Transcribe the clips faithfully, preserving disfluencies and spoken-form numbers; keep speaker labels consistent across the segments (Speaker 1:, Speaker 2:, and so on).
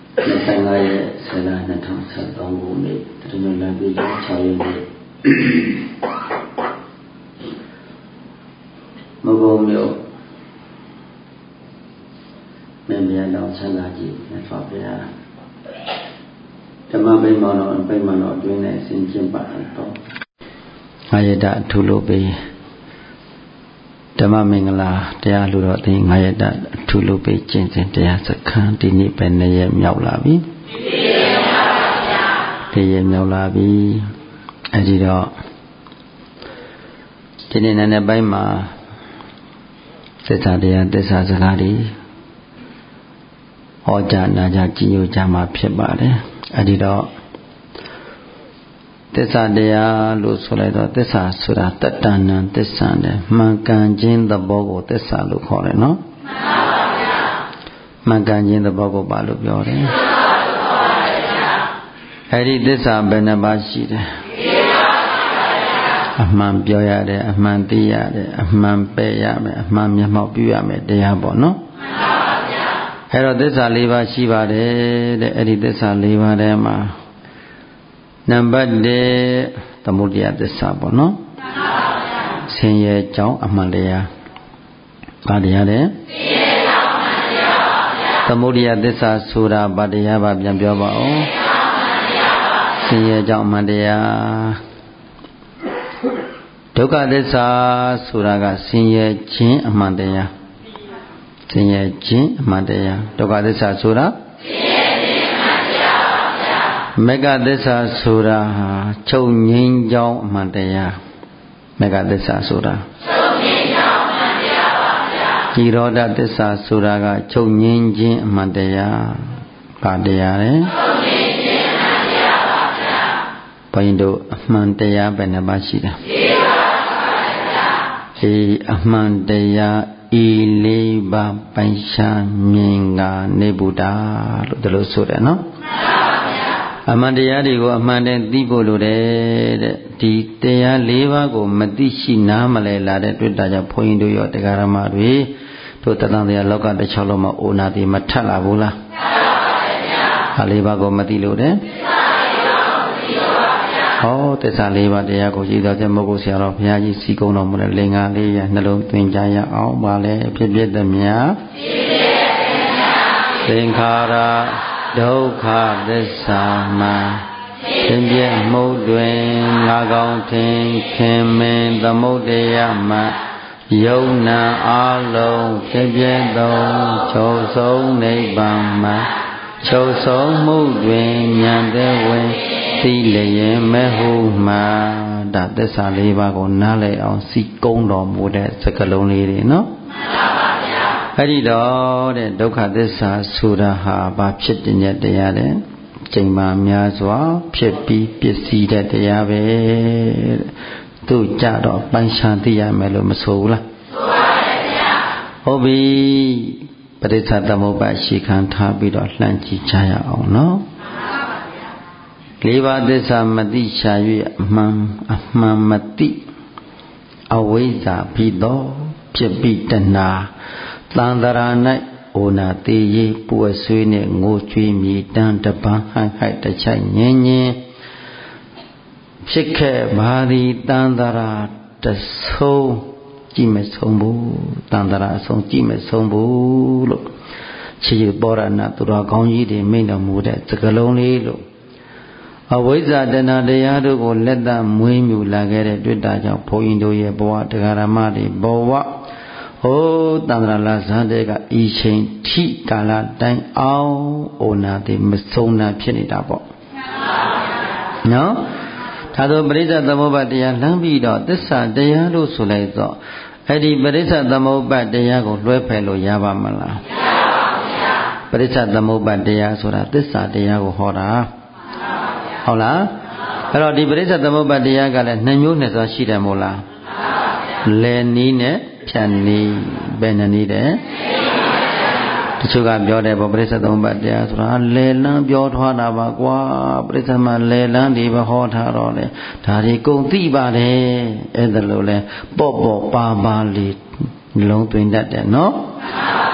Speaker 1: ဆိုင်ငါရဲ့ဆယ်လနှစ်ထောင်ဆယ်သုံးခုနှစ်တရလပြည်ကျောင်း၆ရက်နေ့မဘုံမြို့မင်းမြန်တော်ဆန္ဒကြီးနဲ့ဖော်ပြဓမ္မပိမောတော်ပိမောတော်အတွင်းနဲ့ဆင်ကျင်ပါတော့ငါရတအထူလို့ပြီးဓမ္မမင်္ဂလာတရားလူတော်အသိငါရတအထူလို့ပြီးကျင့်စဉ်တရားစခန်းဒီနေ့ပဲနှစ်ရက်မြောက်လာပြီဒီရက်မြောက်လာပြီအဲဒီတော့ဒီနေ့နည်းနည်းပိုင်းမှာသစ္စာတရားသစ္စာစကားတွေဟောကြားနာကြားကြည်ညိုကြမှာဖြစ်ပါတယ်အဲဒီတော့သစ္စာတရားလို့ဆိုလိုက်တော့သစ္စာဆိုတာတတ္တနံသစ္စာနဲ့မှန်ကန်ခြင်းသဘောကိုသစ္စာလို့ခေါ်တယ်နော်မှန်ပါဗျာမှန်ကန်ခြင်းသဘောကိုပါလို့ပြောတယ်မှန်ပါဗျာအဲဒီသစ္စာဘယ်နှပါးရှိတယ်အမှန်ပြောရတယ်အမှန်သိရတယ်အမှန်ပယ်ရမယ်အမှန်မျက်မှောက်ပြုရမယ်တရားပေါ့နော်မှန်ပါဗျာအဲ့တော့သစ္စာ၄ပါးရှိပါတယ်တဲ့အဲ့ဒီသစ္စာ၄ပါးထဲမှာနံပါတ်၁သမုဒယသစ္စာပေါ့နော်မှန်ပါဗျာဆင်းရဲကြောင်းအမှန်တရားဘာတရားလဲဆင်းရဲကြောင်းအမှန်တရားပါဗျာသမုဒယသစ္စာဆိုတာဘာတရားပါပြန်ပြောပါဦးဆင်းရဲကြောင်းအမှန်တရားဒုက္ခသစ္စာဆိုတာကဆင်းရဲခြင်းအမှန်တရားဆင်းရဲခြင်းအမှန်တရားဒုက္ခသစ္စာဆိုတာဆင်းရဲခြင်းအမှန်တရားပါဗျာမေဃသစ္စာဆိုတာဟာချုပ်ငြိမ်းကြောင်းအမှန်တရားမေဃသစ္စာဆိုတာချုပ်ငြိမ်းကြောင်းအမှန်တရားပါဗျာនិရောဓသစ္စာဆိုတာကချုပ်ငြိမ်းခြင်းအမှန်တရားဘာတရားလဲချုပ်ငြိမ်းခြင်းအမှန်တရားပါဗျာဘုန်းကြီးတို့အမှန်တရားဘယ်နှပါးရှိတယ်ဒီအမှန်တရားဤလေးပါးပိုင်ရှားမြင်ကနေဗုဒ္ဓလို့ဒီလိုဆိုတယ်နော်မှန်ပါဗျာအမှန်တရားတွေကိုအမှန်တည်းသိဖို့လိုတယ်တဲ့ဒီတရားလေးပါးကိုမသိရှိနားမလဲလာတဲ့တွေ့တာကြောင့်ဘုန်းကြီးတို့ရောတရားဓမ္မတွေတို့တသံတရားလောကတစ်ချောင်းလုံးမှာအိုနာတိမထက်လာဘူးလားမှန်ပါဗျာဒါလေးပါးကိုမသိလို့တဲ့ဟောသစ္စာလေးပါးတရားကိုရှိတော်တဲ့မဟုတ်ဘူးဆရာတော်ဘုရားကြီးစီကုံတော်မူတဲ့လင်္ကာလေးရနှလုံးသွင်းကြရအောင်ပါလေဖြစ်ဖြစ်သမျှသင်္ခါရဒုက္ခသစ္စာမှာသင်ပြမှုတွင်ငါကောင်းထင်ခင်မင်းသမုဒ္ဒယမှာယုံနာအလုံးဖြစ်ဖြစ်သောချုပ်ဆုံးနိဗ္ဗာန်မှာချုပ်ဆုံးမှုတွင်ဉာဏ်တဲ့ဝင်သိလျင်မဟုမှာဒါသစ္စာလေးပါးကိုနားလည်အောင်စီကုံးတော်မူတဲ့စကားလုံးလေးတွေနော်မှန်ပါဗျာအဲ့ဒီတော့တဲ့ဒုက္ခသစ္စာဆိုတာဟာဘာဖြစ်တဲ့တရားလဲချိန်မှများစွာဖြစ်ပြီးပစ္စည်းတဲ့တရားပဲသူကြတော့ပိုင်းခြားသိရမယ်လို့မဆိုဘူးလားဆိုပါရဲ့ဗျာဟုတ်ပြီပရိစ္ဆသမုပ္ပါရှိခံထားပြီးတော့လှမ်းကြည့်ကြရအောင်နော်လေးပါးသစ္စာမသိရှာ၍အမှန်အမှန်မသိအဝိဇ္ဇာပြီးတော့ဖြစ်ပြီးတဏှာသံတရာ၌ဩနာသေးရေးပူဆွေးနဲ့ငိုကြွေးမြည်တမ်းတပန်းဟန်ဟိုက်တချိုက်ငင်းငင်းဖြစ်ခဲ့ပါသည်တန်တရာတဆုံးကြည့်မဆုံးဘူးတန်တရာအဆုံးကြည့်မဆုံးဘူးလို့ခြေပေါ်ရဏသူတော်ကောင်းကြီးတွေမိန့်တော်မူတဲ့စကားလုံးလေးလို့အဝိဇ္ဇာတဏှာတရားတို့ကိုလက်သက်မွေးမြူလာခဲ့တဲ့တွေ့တာကြောင့်ဘုန်းကြီးတို့ရဲ့ဘဝတရားဓမ္မတွေဘဝဟိုးတန္တရာလာဇန်တဲ့ကဤချိန်ထိကာလတိုင်းအောင်ဩနာတိမဆုံးနာဖြစ်နေတာပေါ့နော်ဒါဆိုပရိစ္ဆသမုပ္ပါတရားလမ်းပြီးတော့သစ္စာတရားလို့ဆိုလိုက်တော့အဲ့ဒီပရိစ္ဆသမုပ္ပါတရားကိုလွှဲဖယ်လို့ရပါမလားမရပါဘူးဗျာပရိစ္ဆသမုပ္ပါတရားဆိုတာသစ္စာတရားကိုဟောတာဟုတ်လားအဲ့တော့ဒီပရိစ္ဆသမုပ္ပါတရားကလည်းနှစ်မျိုးနဲ့ဆိုရှိတယ်မို့လားလယ်နီးနဲ့ဖြတ်နီးဘယ်နှနည်းတဲ့တချို့ကပြောတယ်ဗောပရိစ္ဆသမုပ္ပါတရားဆိုတာလယ်လန်းပြောထွားတာပါကွာပရိစ္ဆမှာလယ်လန်းဒီဘဟောထားတော့လေဒါတွေကုန်သိပါတယ်အဲ့ဒါလို့လဲပေါ့ပေါ့ပါပါလေးလုံးသွင်းတတ်တယ်နော်ဟ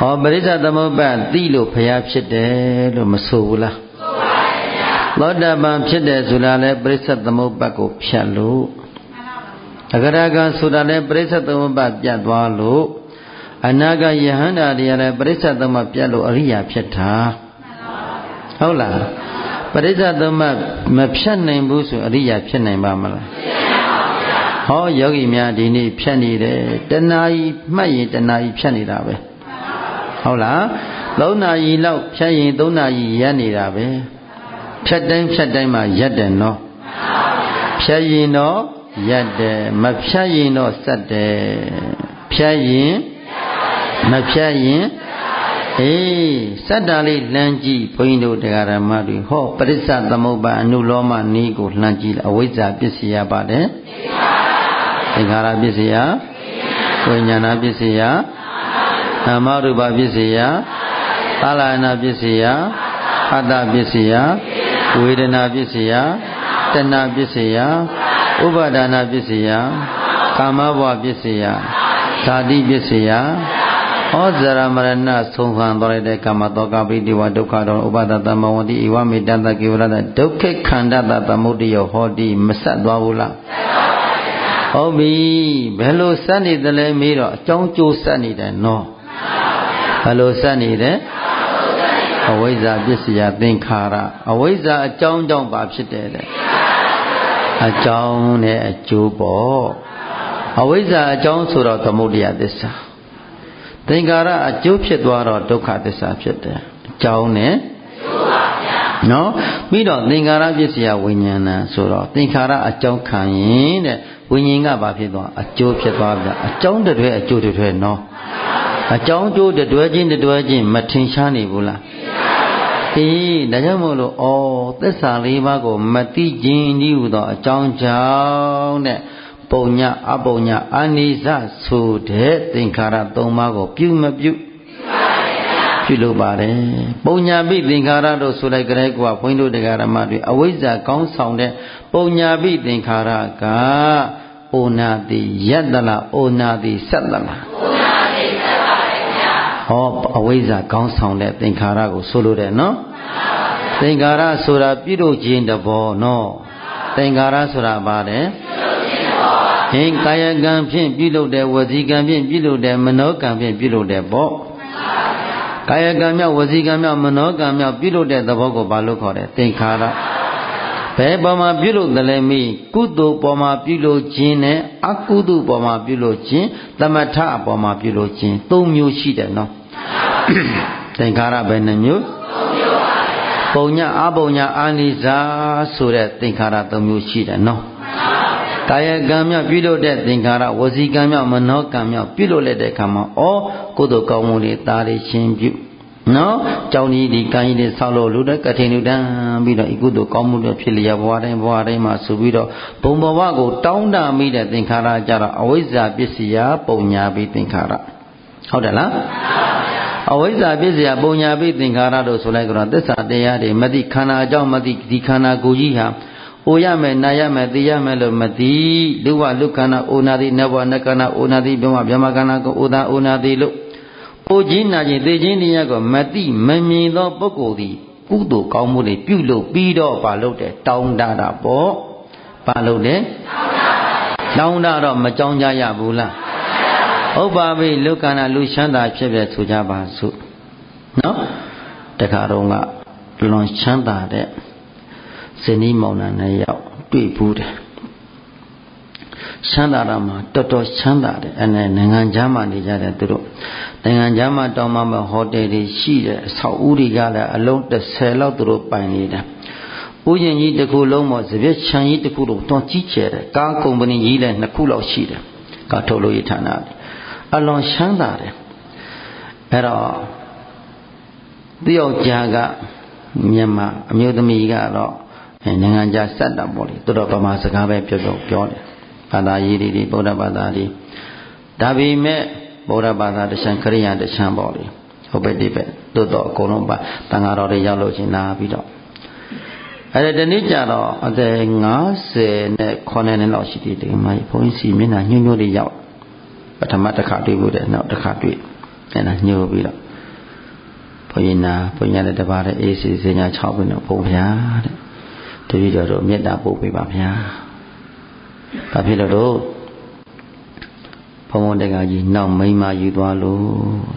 Speaker 1: ဩပရိစ္ဆသမုပ္ပါသိလို့ဘုရားဖြစ်တယ်လို့မဆိုဘူးလားဆိုပါရဲ့ဗျာသောတာပန်ဖြစ်တယ်ဆိုတာလဲပရိစ္ဆသမုပ္ပါကိုဖြတ်လို့အဂရကံဆိုတာလဲပရိစ္ဆသမုပ္ပါပြတ်သွားလို့အနာဂယဟန္တာတရားလဲပရိစ္ဆသမုပ္ပါပြတ်လို့အရိယာဖြစ်တာဟုတ်လားပရိစ္ဆသမုပ္ပါမဖြတ်နိုင်ဘူးဆိုအရိယာဖြစ်နိုင်ပါမလားဟောယောဂီများဒီနေ့ဖြတ်နေတယ်တဏှာကြီးမှတ်ရင်တဏှာကြီးဖြတ်နေတာပဲဟုတ်လားသုံးနာရီလောက်ဖြတ်ရင်သုံးနာရီရက်နေတာပဲဖြတ်တိုင်းဖြတ်တိုင်းမှာရက်တယ်နော်ဖြတ်ရင်တော့ရက်တယ်မဖြတ်ရင်တော့စက်တယ်ဖြတ်ရင်မဖြတ်ရင်အေးစက်တာလေးလှမ်းကြည့်ဘုန်းကြီးတို့တရားဓမ္မတွေဟောပရိစ္ဆသမုပ္ပါအနုလောမနည်းကိုလှမ်းကြည့်အဝိဇ္ဇာပစ္စယပါတယ်သင်္ခါရပစ္စယဝိညာဏပစ္စယနာမရူပပစ္စယသာလနာပစ္စယအတ္တပစ္စယဝေဒနာပစ္စယတဏှာပစ္စယဥပါဒနာပစ္စယကာမဘဝပစ္စယဇာတိပစ္စယဩဇရမရဏဆုံးခံတော်တဲ့ကာမတောကပိတိဝဒုက္ခတောဥပါဒတမဝတိဧဝမေတ္တကေဝရတဒုက္ခခန္ဓာတသမုဒိယဟောတိမဆက်သွားဘူးလားဟုတ်ပြီဘယ်လိုစက်နေတယ်လဲမေးတော့အကြောင်းကျိုးစက်နေတယ်နော်ဘယ်လိုစက်နေတယ်အဝိဇ္ဇာပစ္စယသင်္ခါရအဝိဇ္ဇာအကြောင်းကြောင့်ဘာဖြစ်တယ်တဲ့အကြောင်းနဲ့အကျိုးပေါ့အဝိဇ္ဇာအကြောင်းဆိုတော့သမုဒယသစ္စာသင်္ခါရအကျိုးဖြစ်သွားတော့ဒုက္ခသစ္စာဖြစ်တယ်အကြောင်းနဲ့အကျိုးပါဗျာနော်ပြီးတော့သင်္ခါရပစ္စယဝိညာဏဆိုတော့သင်္ခါရအကြောင်းခံရင်တဲ့ဝိညာဉ်ကဘာဖြစ်သွားအကျိုးဖြစ်သွားဗျာအကြောင်းတည်းအကျိုးတည်းနော်အကြောင်းကျိုးတွဲချင်းတွဲချင်းမထင်ရှားနေဘူးလားအေးဒါကြောင့်မို့လို့ဩသစ္စာလေးပါးကိုမသိခြင်းဤဟူသောအကြောင်းကြောင့်တဲ့ပုံညအပုံညအာနိစ္စဆိုတဲ့သင်္ခါရသုံးပါးကိုပြုမပြုပြုလုပ်ပါတယ်ပုံညာပိသင်္ခါရတို့ဆိုလိုက်ကြတဲ့ကွာဘုန်းကြီးတို့တရားဓမ္မတွေအဝိဇ္ဇာကောင်းဆောင်တဲ့ပုံညာပိသင်္ခါရကဩနာတိယတ္တလားဩနာတိစက်တလားဩနာတိစက်ပါပဲဗျာဟောအဝိဇ္ဇာကောင်းဆောင်တဲ့သင်္ခါရကိုဆိုလိုတယ်နော်သင်္ခါရဆိုတာပြုလုပ်ခြင်းတဘောနော်သင်္ခါရဆိုတာဘာလဲဟင်ကာယကံဖြင့်ပြုလုပ်တယ်ဝစီကံဖြင့်ပြုလုပ်တယ်မနောကံဖြင့်ပြုလုပ်တယ်ပေါ့ကာယကံမြောက်ဝစီကံမြောက်မနောကံမြောက်ပြုလုပ်တဲ့သဘောကိုဘာလို့ခေါ်တယ်သင်္ခါရဘယ်ပေါ်မှာပြုလုပ်တယ်လဲမိကုသိုလ်ပေါ်မှာပြုလုပ်ခြင်းနဲ့အကုသိုလ်ပေါ်မှာပြုလုပ်ခြင်းသမထအပေါ်မှာပြုလုပ်ခြင်းသုံးမျိုးရှိတယ်နော်သင်္ခါရဘယ်နှမျိုးသုံးမျိုးပါဗျာပုံညအပုံညအာနိဇာဆိုတဲ့သင်္ခါရသုံးမျိုးရှိတယ်နော်ကာယကံမြောက်ပြုလုပ်တဲ့သင်္ခါရဝစီကံမြောက်မနောကံမြောက်ပြုလုပ်လိုက်တဲ့အခါမှာဩကုသိုလ်ကောင်းမှုတွေတားရခြင်းပြုနော်ကြောင်းကြီးဒီကံကြီးတွေဆောက်လို့လူတဲ့ကထိန်လူတန်းပြီးတော့ဤကုသိုလ်ကောင်းမှုတွေဖြစ်လျက်ဘဝတိုင်းဘဝတိုင်းမှာဆိုပြီးတော့ဘုံဘဝကိုတောင်းတမိတဲ့သင်္ခါရကြတော့အဝိဇ္ဇာပစ္စယပုံညာပြီးသင်္ခါရဟုတ်တယ်လားအဝိဇ္ဇာပစ္စယပုံညာပြီးသင်္ခါရတို့ဆိုလိုက်ကြတော့သစ္စာတရားတွေမသိခန္ဓာအကြောင်းမသိဒီခန္ဓာကိုယ်ကြီးဟာအိုရမယ်နာရမယ်သိရမယ်လို့မသိလူဝလူခန္ဓာအိုနာတိနဘဝနခန္ဓာအိုနာတိဘဝဗျမခန္ဓာကိုအိုသာအိုနာတိလို့အိုခြင်းနာခြင်းသိခြင်းတရားကိုမသိမမြင်သောပုဂ္ဂိုလ်သည်ကုသိုလ်ကောင်းမှုတွေပြုလုပ်ပြီးတော့ပါလို့တယ်တောင်းတတာပေါ့ပါလို့တယ်တောင်းတတော့မကြောင်းကြရဘူးလားဟုတ်ပါပြီလူခန္ဓာလူချမ်းသာဖြစ်ဖြစ်ဆိုကြပါစို့နော်တခါတော့ကလွန်ချမ်းသာတဲ့ဇနီးမောင်နှံနဲ့ရောက်တွေ့ဘူးတယ်ချမ်းသာတာမှာတော်တော်ချမ်းသာတယ်အဲနဲ့နိုင်ငံခြားမှာနေကြတယ်သူတို့နိုင်ငံခြားမှာတောင်းမှမဟိုတယ်တွေရှိတယ်အဆောက်အဦတွေကလည်းအလုံးတစ်ဆယ်လောက်သူတို့ပိုင်နေတာဥယျာဉ်ကြီးတစ်ခုလုံးမှာစပြည့်ချမ်းကြီးတစ်ခုလုံးတော့ကြီးကျယ်တယ်ကားကုမ္ပဏီကြီးလည်းနှစ်ခုလောက်ရှိတယ်ကားထုတ်လို့ရဌာနအလွန်ချမ်းသာတယ်အဲ့တော့တယောက်ကြားကမြန်မာအမျိုးသမီးကတော့နိုင်ငံခြားဆက်တာပေါ့လေသူတို့ဗမာစကားပဲပြောပြောပြောတယ်ဘာသာရေးတွေဗုဒ္ဓဘာသာတွေဒါပေမဲ့ဗုဒ္ဓဘာသာတခြားခရိယာတခြားပေါ့လေဟုတ်ပဲဒီပဲတို့တော့အကုန်လုံးပါတန်ဃာတော်တွေရောက်လို့ရှင်လာပြီးတော့အဲ့ဒါဒီနေ့ကျတော့အသက်၅၀နဲ့ခုနှစ်နှစ်လောက်ရှိသေးတယ်မကြီးဘုန်းကြီးစီမျက်နှာညှို့ညှို့လေးရောက်ပထမတစ်ခါတွေ့ဖို့တဲ့နောက်တစ်ခါတွေ့အဲ့ဒါညှို့ပြီးတော့ဘုန်းကြီးနာဘုန်းကြီးလည်းတပါးတဲ့အေးစီစင်ညာ၆ခုနဲ့ဘုရားတဲ့တပည့်တော်တို့မေတ္တာပို့ပေးပါဗျာဘာဖြစ်လို့တော့ဘုံဘုံတကကြီးနောက်မိမယူသွားလို့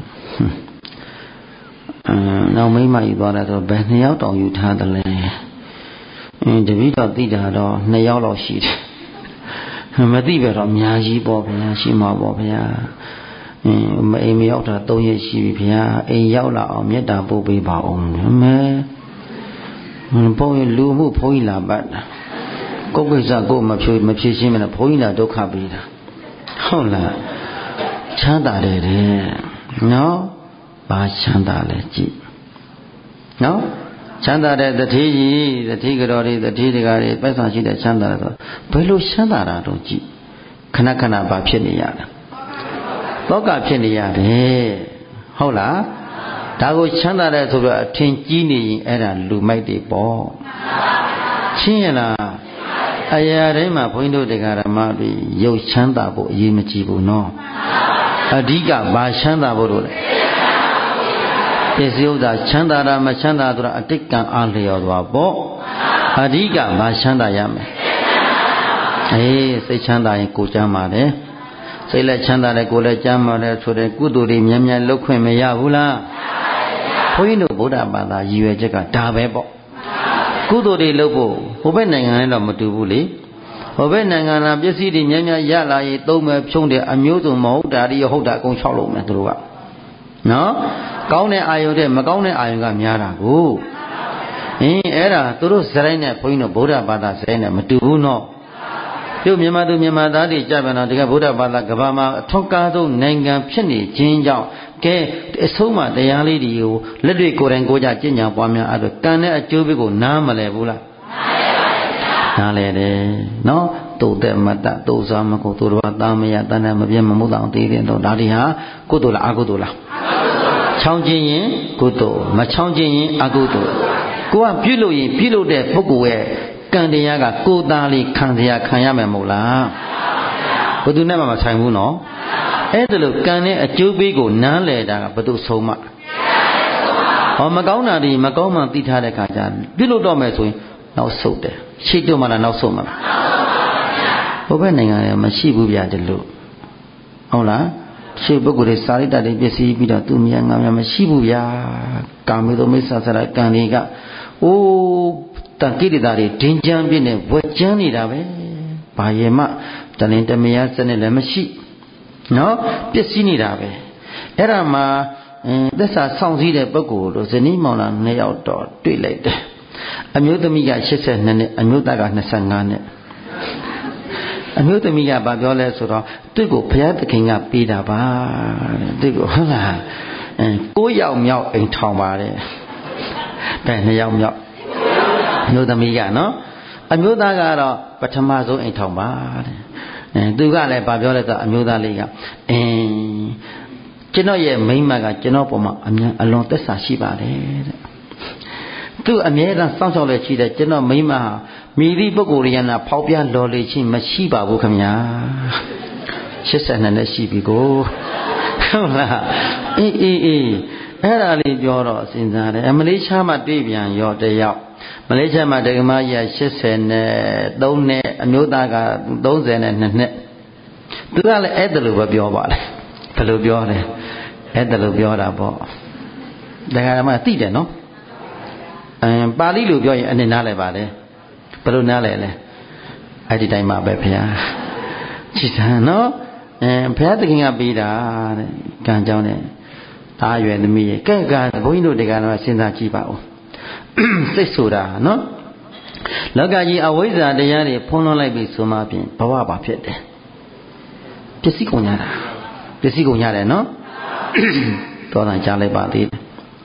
Speaker 1: အင်းနောက်မိမယူသွားတယ်ဆိုဘယ်နှစ်ယောက်တောင်ယူထားတယ်လဲအင်းတပည့်တော်သိတာတော့နှစ်ယောက်လောက်ရှိတယ်မသိပဲတော့အများကြီးပေါ့ဗျာရှိမှာပေါ့ဗျာအင်းမအိမ်မရောက်တာ၃ရက်ရှိပြီဗျာအိမ်ရောက်လာအောင်မေတ္တာပို့ပေးပါအောင်မဲဘုန်းကြီးလူမှုဘုန်းကြီးလာပတ်တာကိုယ်ကိစ္စကိုယ်မဖြေမဖြေရှင်းမနဲ့ဘုန်းကြီးလာဒုက္ခပေးတာဟုတ်လားချမ်းသာတယ်တဲ့နော်ဘာချမ်းသာလဲကြည့်နော်ချမ်းသာတဲ့တတိကြီးတတိကတော်တွေတတိတကာတွေပိုက်ဆံရှိတဲ့ချမ်းသာတယ်ဆိုဘယ်လိုချမ်းသာတာတော့ကြည့်ခဏခဏဘာဖြစ်နေရလဲသောကဖြစ်နေရတယ်ဟုတ်လားဒါကိုချမ်းသာတယ်ဆိုတော့အထင်ကြီးနေရင်အဲ့ဒါလူမိုက်တွေပေါ့ချင်းရလားအရာတိုင်းမှာဘုန်းကြီးတို့တရားဓမ္မတွေရုပ်ချမ်းသာဖို့အရေးမကြီးဘူးနော်အဓိကဘာချမ်းသာဖို့လို့လဲပစ္စည်းဥစ္စာချမ်းသာတာမချမ်းသာဆိုတာအတိတ်ကံအားလျော်သွားပေါ့အဓိကဘာချမ်းသာရမယ်အေးစိတ်ချမ်းသာရင်ကိုယ်ချမ်းသာတယ်စိတ်လည်းချမ်းသာတယ်ကိုယ်လည်းချမ်းသာတယ်ဆိုတဲ့ကုသိုလ်တွေများများလုပ်ခွင့်မရဘူးလားဘုန်းကြီးတို့ဗုဒ္ဓဘာသာရည်ရွယ်ချက်ကဒါပဲပေါ့ကုသိုလ်တွေလုပ်ဖို့ဟိုဘက်နိုင်ငံနဲ့တော့မတူဘူးလေဟိုဘက်နိုင်ငံကပစ္စည်းတွေများများရလာရင်သုံးမယ်ဖြုံးတယ်အမျိုးစုံမဟုတ်တာတွေဟုတ်တာအကုန်၆လုံးမယ်သူတို့ကနော်ကောင်းတဲ့အာယုတဲ့မကောင်းတဲ့အာယုကများတာကိုအင်းအဲ့ဒါသူတို့ဇရိုင်းနဲ့ဘုန်းကြီးတို့ဗုဒ္ဓဘာသာဇရိုင်းနဲ့မတူဘူးနော်ပြုတ်မြန်မာသူမြန်မာသားတွေကြပြန်တော့တကယ်ဗုဒ္ဓဘာသာကဘာမှာအထောက်ကားဆုံးနိုင်ငံဖြစ်နေခြင်းကြောင့်ကဲအဆုံးမတရားလေးတွေကိုလက်တွေကိုယ်တိုင်ကိုယ်ကြကျင့်ကြံပွားများအဲ့ဒါကံနဲ့အကျိုးပေးကိုနားမလဲဘူးလားနားလဲတယ်နော်တုတ်တဲ့မတ္တတုတ်စားမကုသူတော်သားမရတဏ္ဍမပြတ်မမှုတောင်သေးတယ်တော့ဒါတွေဟာကုသိုလ်လားအကုသိုလ်လားချောင်းခြင်းရင်ကုသိုလ်မချောင်းခြင်းရင်အကုသိုလ်ကိုကပြုလို့ရင်ပြုလို့တဲ့ပုဂ္ဂိုလ်ရဲ့ကံတရားကကိုယ်သားလေးခံစရာခံရမယ်မဟုတ်လားဘယ်သူနဲ့မှမဆိုင်ဘူးနော်အဲ့ဒါလို့ကံနဲ့အကျိုးပေးကိုနားလဲတာကဘယ်သူဆုံးမဟောမကောင်းတာဒီမကောင်းမှသိထားတဲ့ခါကျပြုလို့တော့မယ်ဆိုရင်နောက်ဆုတ်တယ်ရှိတော့မှလားနောက်ဆုတ်မှလားဘုဘဲနိုင်ငံရမရှိဘူးဗျာဒီလိုဟုတ်လားရှေ့ပုဂ္ဂိုလ်တွေစာရိတ္တတွေပစ္စည်းပြီးတော့သူမြန်ငါမြန်မရှိဘူးဗျာကာမေသောမိစ္ဆာဆရာကံတွေကအိုးတန်ကိရိတာတွေဒင်းကြမ်းပြင်းနေဝက်ကြမ်းနေတာပဲဘာရေမှတလင်တမယာစနစ်လည်းမရှိနော်ပစ္စည်းနေတာပဲအဲ့ဒါမှသစ္စာဆောင်စည်းတဲ့ပုဂ္ဂိုလ်တို့ဇနီးမောင်နှံနှစ်ယောက်တော့တွေ့လိုက်တယ်အမျိုးသမီးက၈၂နှစ်အမျိုးသားက၂၅နှစ်အမျိုးသမီးကဘာပြောလဲဆိုတော့သူ့ကိုဘုရားသခင်ကပေးတာပါတဲ့သူ့ကိုဟုတ်လားအဲ၉ယောက်မြောက်အိမ်ထောင်ပါတယ်ဘယ်နှစ်ယောက်မြောက်အမျိုးသမီးကနော်အမျိုးသားကတော့ပထမဆုံးအိမ်ထောင်ပါတဲ့အဲသူကလည်းဘာပြောလဲဆိုအမျိုးသားလေးကအင်းကျွန်တော်ရဲ့မိန်းမကကျွန်တော်ပေါ်မှာအမြန်အလွန်သက်သာရှိပါတယ်တဲ့သူအမြဲတမ်းစောင့်ရှောက်လက်ရှိတဲ့ကျွန်တော်မိန်းမဟာမိသည့်ပုဂ္ဂိုလ်ရဏဖောက်ပြလော်လေချင်းမရှိပါဘူးခင်ဗျာ၈၂နှစ်ရှိပြီကိုဟုတ်လားအေးအေးအေးအဲ့ဒါလေးပြောတော့စဉ်းစားတယ်အမလေးရှားမှာတွေ့ပြန်ရောတယောက်မလေးရှားမှာဒကမကြီးက၈၀နဲ့၃နှစ်အမျိုးသားက၃၀နဲ့၂နှစ်သူကလည်းအဲ့ဒါလိုပဲပြောပါလေဘယ်လိုပြောလဲအဲ့ဒါလိုပြောတာပေါ့ဒကာဓမ္မသိတယ်နော်အမ်ပါဠိလိုပြောရင်အနေနားလဲပါလေဘယ်လိုနားလဲလဲအဲ့ဒီတိုင်းမှာပဲဘုရားကြည်သာနော်အဲဘုရားသခင်ကပေးတာတဲ့ကံကြောင်းနဲ့ဒါရွယ်သမီးရဲ့ကဲကဘုန်းကြီးတို့တရားတော်စဉ်းစားကြည့်ပါဦးစိတ်ဆိုတာနော်လောကကြီးအဝိဇ္ဇာတရားတွေဖုံးလွှမ်းလိုက်ပြီဆိုမှဖြင့်ဘဝပါဖြစ်တယ်ပစ္စည်းကုန်ရတာပစ္စည်းကုန်ရတယ်နော်တော်တန်ကြားလိုက်ပါသေးတယ်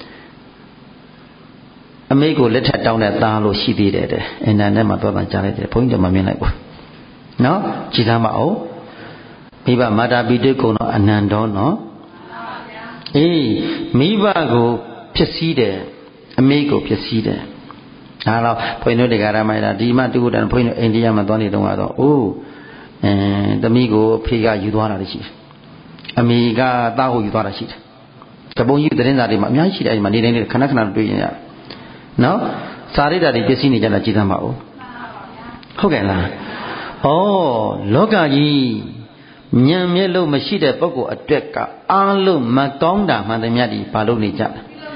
Speaker 1: အမေကိုလက်ထပ်တောင်းတဲ့သားလို့ရှိသေးတယ်တဲ့အင်တာနက်မှာတော်တန်ကြားလိုက်တယ်ဘုန်းကြီးတို့မမြင်လိုက်ဘူးနော်ကြည်သားမအောင်မိဘမာတာပိတုကုံတော့အနန္တောနော်အေးမိဘကိုဖြစ်စည်းတယ်အမေကိုဖြစ်စည်းတယ်ဒါတော့ဘုန်းကြီးတို့တရားဓမ္မရာဒီမှတူတန်ဘုန်းကြီးတို့အိန္ဒိယမှာသွားနေတော့ကတော့အိုးအဲသမီးကိုဖေကယူသွားတာရှိတယ်အမေကသားကိုယူသွားတာရှိတယ်တပုံကြီးသတင်းစာတွေမှာအများကြီးရှိတယ်အဲဒီမှာနေတိုင်းခဏခဏတွေ့ရင်ရနော်စာရိတ္တတွေပစ္စည်းနေကြတာကြည်သမ်းပါဦးဟုတ်ကဲ့လားဩလောကကြီးဉာဏ်မျက်လုံးမရှိတဲ့ပုဂ္ဂိုလ်အတွက်ကအားလုံးမကောင်းတာမှန်သမျှဒီဘာလို့နေကြလဲ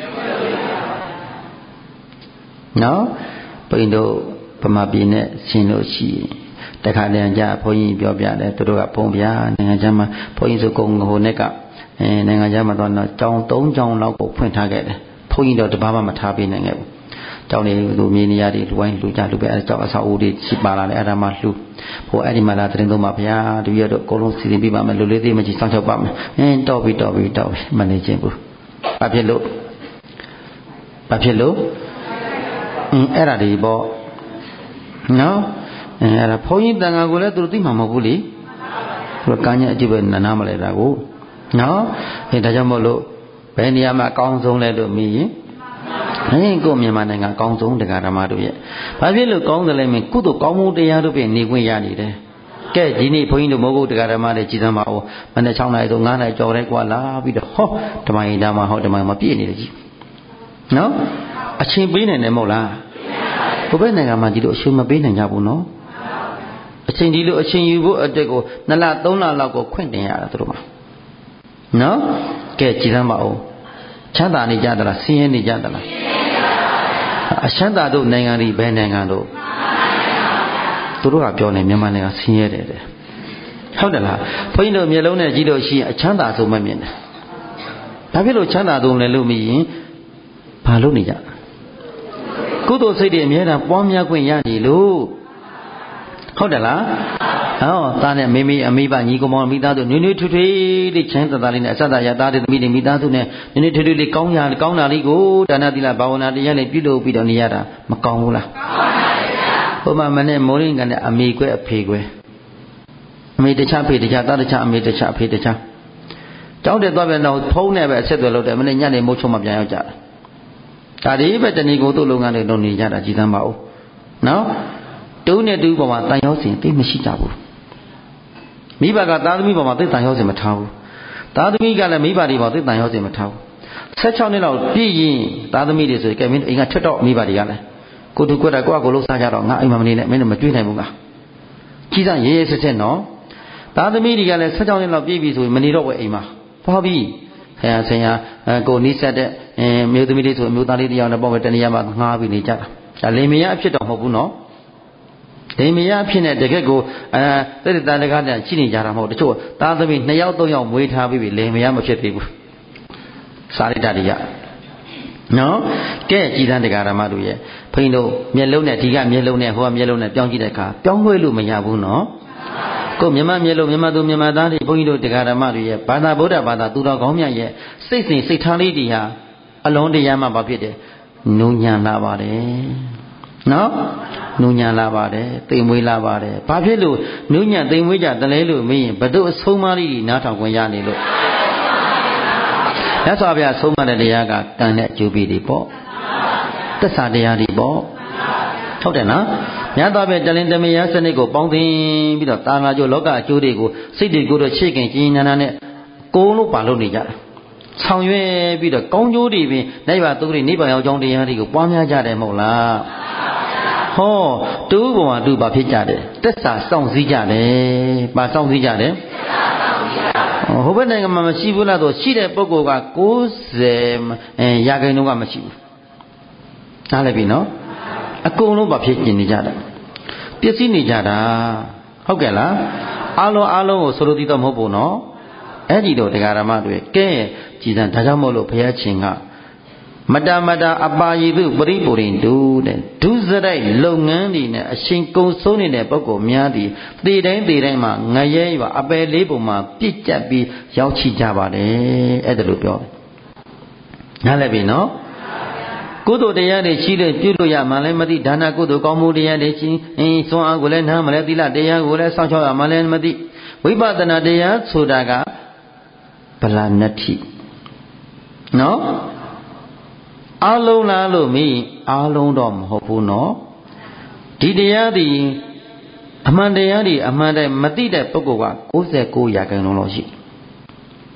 Speaker 1: နော်ဘုန်းကြီးတို့ဗမာပြည်နဲ့ရှင်းလို့ရှိရင်တခါတည်းကြဘုန်းကြီးပြောပြတယ်သူတို့ကဘုံဗျာနိုင်ငံခြားမှာဘုန်းကြီးဆိုကုံဟိုနဲ့ကအဲနိုင်ငံခြားမှာတော့ကျောင်းသုံးကျောင်းလောက်ကိုဖွင့်ထားခဲ့တယ်ဘုန်းကြီးတော့တပါးမှမထားပေးနိုင်ခဲ့ဘူးကျောင်းတွေလူမြေနေရာတွေလူဝိုင်းလူကြလူပဲအဲကျောင်းအဆောက်အဦတွေရှိပါလာတယ်အဲ့ဒါမှလှူဟိုအဲ့ဒီမှာလာသတင်းသုံးပါဗျာတပည့်တော်အကုန်လုံးစီစဉ်ပြပါမယ်လူလေးသေးမကြီးစောင့်ချောက်ပါမယ်အင်းတော့ပြီတော့ပြီတော့ပြီမနေချင်းဘူးဘာဖြစ်လို့ဘာဖြစ်လို့အင်းအဲ့ဒါတွေပေါ့နော်အဲအဲ့ဒါဘုန်းကြီးတန်ခါကိုလည်းသူတို့သိမှာမဟုတ်ဘူးလေသူတို့ကမ်းညက်အကြည့်ပဲနားမလဲတာကိုနော်အဲဒါကြောင့်မို့လို့ဘယ်နေရာမှာအကောင်းဆုံးလဲလို့မြင်ရင်ဟင်းကိုမြန်မာနိုင်ငံအကောင်းဆုံးတရားဓမ္မတို့ရဲ့ဘာဖြစ်လို့ကောင်းတယ်လဲမင်းကုသိုလ်ကောင်းမှုတရားတို့ပြင်နေခွင့်ရနေတယ်ကဲဒီနေ့ဘုန်းကြီးတို့မိုးကုတ်တရားဓမ္မတွေကြည်သမ်းပါဦးမနေ့၆နာရီဆို၅နာရီကြော်လိုက်กว่าလာပြီးတော့ဟောဓမ္မရင်ဓမ္မဟောဓမ္မမှာပြည့်နေတယ်ကြီးနော်အချိန်ပေးနိုင်တယ်မဟုတ်လားဘုဘဲနိုင်ငံမှာဒီလိုအချိန်မပေးနိုင်ကြဘူးနော်အချိန်ဒီလိုအချိန်ယူဖို့အတွက်ကိုနှစ်လသုံးလလောက်ကိုခွင့်တင်ရတာသူတို့မှာနော်ကဲကြည်သမ်းပါဦးချမ်းသာနေကြသလားဆင်းရဲနေကြသလားအချမ်းသာတို့နိုင်ငံတွေဘယ်နိုင်ငံတို့သူတို့ကပြောနေမြန်မာနိုင်ငံဆင်းရဲတယ်တဲ့ဟုတ်တယ်လားဘုန်းကြီးတို့မျက်လုံးနဲ့ကြည့်လို့ရှိရင်အချမ်းသာဆုံးမမြင်တယ်ဘာဖြစ်လို့ချမ်းသာဆုံးလဲလို့မြင်ရင်ဘာလို့နေကြကုသိုလ်စိတ်တွေအများအားပွားများခွင့်ရနေလို့ဟုတ်တယ်လားဟောသားနဲ့မိမိအမိဘညီကောင်မောင်မိသားစုနွေးနွေးထွေးထွေးလေးချမ်းသာသာလေးနဲ့အစသာရသားတဲ့သမီးတွေမိသားစုနဲ့နွေးနွေးထွေးထွေးလေးကောင်းရကောင်းတာလေးကိုဒါနသီလဘာဝနာတရားနဲ့ပြုလုပ်ပြီးတော့နေရတာမကောင်းဘူးလားကောင်းပါဘူးဘုမမနဲ့မိုးရင်းကနဲ့အမေကွဲအဖေကွဲအမေတခြားဖေတခြားသားတခြားအမေတခြားအဖေတခြားတောင်းတယ်သွားပြန်တော့ဖုံးနဲ့ပဲအဆက်သွယ်လုပ်တယ်မနေ့ညနေမိုးချုံမှပြန်ရောက်ကြတယ်ဒါဒီပဲတဏီကိုတို့လုပ်ငန်းတွေလုပ်နေကြတာကြည်သမ်းပါဦးနော်တုံးနဲ့တူပေါ်မှာတန်ရောစင်သိမရှိကြဘူးမိဘကသားသမီးပေါ်မှာသိတန်ရောစင်မထားဘူးသားသမီးကလည်းမိဘတွေပေါ်သိတန်ရောစင်မထားဘူးဆက်၆နှစ်လောက်ပြည့်ရင်သားသမီးတွေဆိုရင်ကဲမင်းအိမ်ကထွက်တော့မိဘတွေကလည်းကိုတူကွက်တာကိုယ့်အကိုလှုပ်ရှားကြတော့ငါအိမ်မှာမနေနဲ့မင်းတို့မတွေးနိုင်ဘူးငါကြီးစားရေးရေးဆက်ဆက်နော်သားသမီးတွေကလည်းဆက်၆နှစ်လောက်ပြည့်ပြီဆိုရင်မနေတော့ဘူးအိမ်မှာဟောပြီဆရာဆရာကိုနီးစက်တဲ့အမျိုးသမီးလေးဆိုအမျိုးသားလေးတယောက်နဲ့ပေါ့ပဲတနေရာမှာငှားပြီးနေကြတာဒါလေမရအဖြစ်တော့မဟုတ်ဘူးနော်လေမရအဖြစ်နဲ့တကယ့်ကိုအဲတိတ္တတကားနဲ့ရှိနေကြတာမဟုတ်တချို့သားသမီးနှစ်ယောက်သုံးယောက်မွေးထားပြီးပြီလေမရမဖြစ်သေးဘူးစာရိတ္တတွေကနော်ကဲကြည်သံတရားဓမ္မတို့ရဲ့ဘုန်းကြီးတို့မျက်လုံးနဲ့ဒီကမျက်လုံးနဲ့ဟိုကမျက်လုံးနဲ့ပြောင်းကြည့်တဲ့အခါပြောင်းခွဲလို့မရဘူးနော်ကိုမြမမျက်လုံးမြမသူမြမသားတွေဘုန်းကြီးတို့တရားဓမ္မတွေရဲ့ဘာသာဗုဒ္ဓဘာသာသူတော်ကောင်းမြတ်ရဲ့စိတ်စဉ်စိတ်ထားလေးတွေဟာအလုံးတရားမှဘာဖြစ်တယ်နုညံလာပါတယ်နော်နုညံလာပါတယ်သိမ်မွေးလာပါတယ်ဘာဖြစ်လို့နုညံသိမ်မွေးကြတလဲလို့မင်းဘတို့အဆုံးမလေးကြီးနားထောင်ခွင့်ရနေလို့မြတ်စွာဘုရားဆုံးမတဲ့တရားကကံနဲ့အကျိုးပေးတွေပေါ့သစ္စာတရားတွေပေါ့ဟုတ်တယ်နော်မြတ်စွာဘုရားတလင်တမယစနစ်ကိုပေါင်းသိပြီးတော့တာငါကျိုးလောကအကျိုးတွေကိုစိတ်တွေကိုတော့ရှေ့ခင်ကျင်းညာနာနဲ့ကိုယ်လို့ပါလို့နေကြတာဆောင်ရွက်ပြီးတော့ကောင်းကျိုးတွေပင်နိုင်ပါသူတွေနိဗ္ဗာန်ရောက်ကြောင်းတရားတွေကိုပွားများကြတယ်မဟုတ်လားဟောတူဘဝတူဘာဖြစ်ကြတယ်သက်စာစောင့်စည်းကြတယ်ဘာစောင့်စည်းကြတယ်ဟိုဘက်နိုင်ငံမှာမရှိဘူးလားဆိုရှိတဲ့ပုဂ္ဂိုလ်က၉၀ရာခိုင်နှုန်းကမရှိဘူးနားလည်ပြီနော်အကုန်လုံးဘာဖြစ်ကျင်နေကြတာပျက်စီးနေကြတာဟုတ်ကဲ့လားအားလုံးအားလုံးကိုဆိုလိုသည်တော့မဟုတ်ဘူးနော်အဲ့ဒီတော့တရားဓမ္မတွေကဲကြည်စံဒါကြောင့်မို့လို့ဘုရားရှင်ကမတမတအပါယိတုပရိပုရိတုတဲ့ဒုစရိုက်လုပ်ငန်းတွေနဲ့အရှင်ကုံဆုံးနေတဲ့ပုဂ္ဂိုလ်များသည်တည်တိုင်းတည်တိုင်းမှာငရဲရွာအပယ်လေးပုံမှာပြစ်ကျပ်ပြီးရောက်ချကြပါတယ်အဲ့ဒါလိုပြောတယ်နားလည်ပြီနော်ကုသိုလ်တရားတွေရှိလို့ပြုလို့ရမှလည်းမသိဒါနကုသိုလ်ကောင်းမှုတရားတွေရှိအင်းစွမ်းအားကိုလည်းနားမလဲသီလတရားကိုလည်းစောင့်ရှောက်ရမှလည်းမသိဝိပဿနာတရားဆိုတာကဗလာနတ္ထိနော်အားလုံးလားလို့မင်းအားလုံးတော့မဟုတ်ဘူးနော်ဒီတရားဒီအမှန်တရားဒီအမှန်တည်းမသိတဲ့ပုဂ္ဂိုလ်က၉၉ရာခိုင်နှုန်းလောက်ရှိ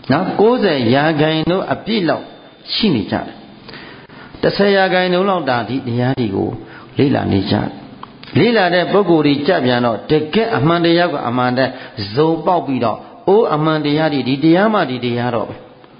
Speaker 1: နော်ကိုးဆယ်ရာခိုင်နှုန်းအပြည့်လောက်ရှိနေကြတယ်တစ်ဆယ်ရာခိုင်နှုန်းလောက်ဒါဒီတရားတွေကိုလေ့လာနေကြတယ်လေ့လာတဲ့ပုဂ္ဂိုလ်တွေကြပြန်တော့တကယ်အမှန်တရားကအမှန်တည်းဇုံပေါက်ပြီးတော့အိုးအမှန်တရားဒီဒီတရားမှဒီတရားတော့ပဲ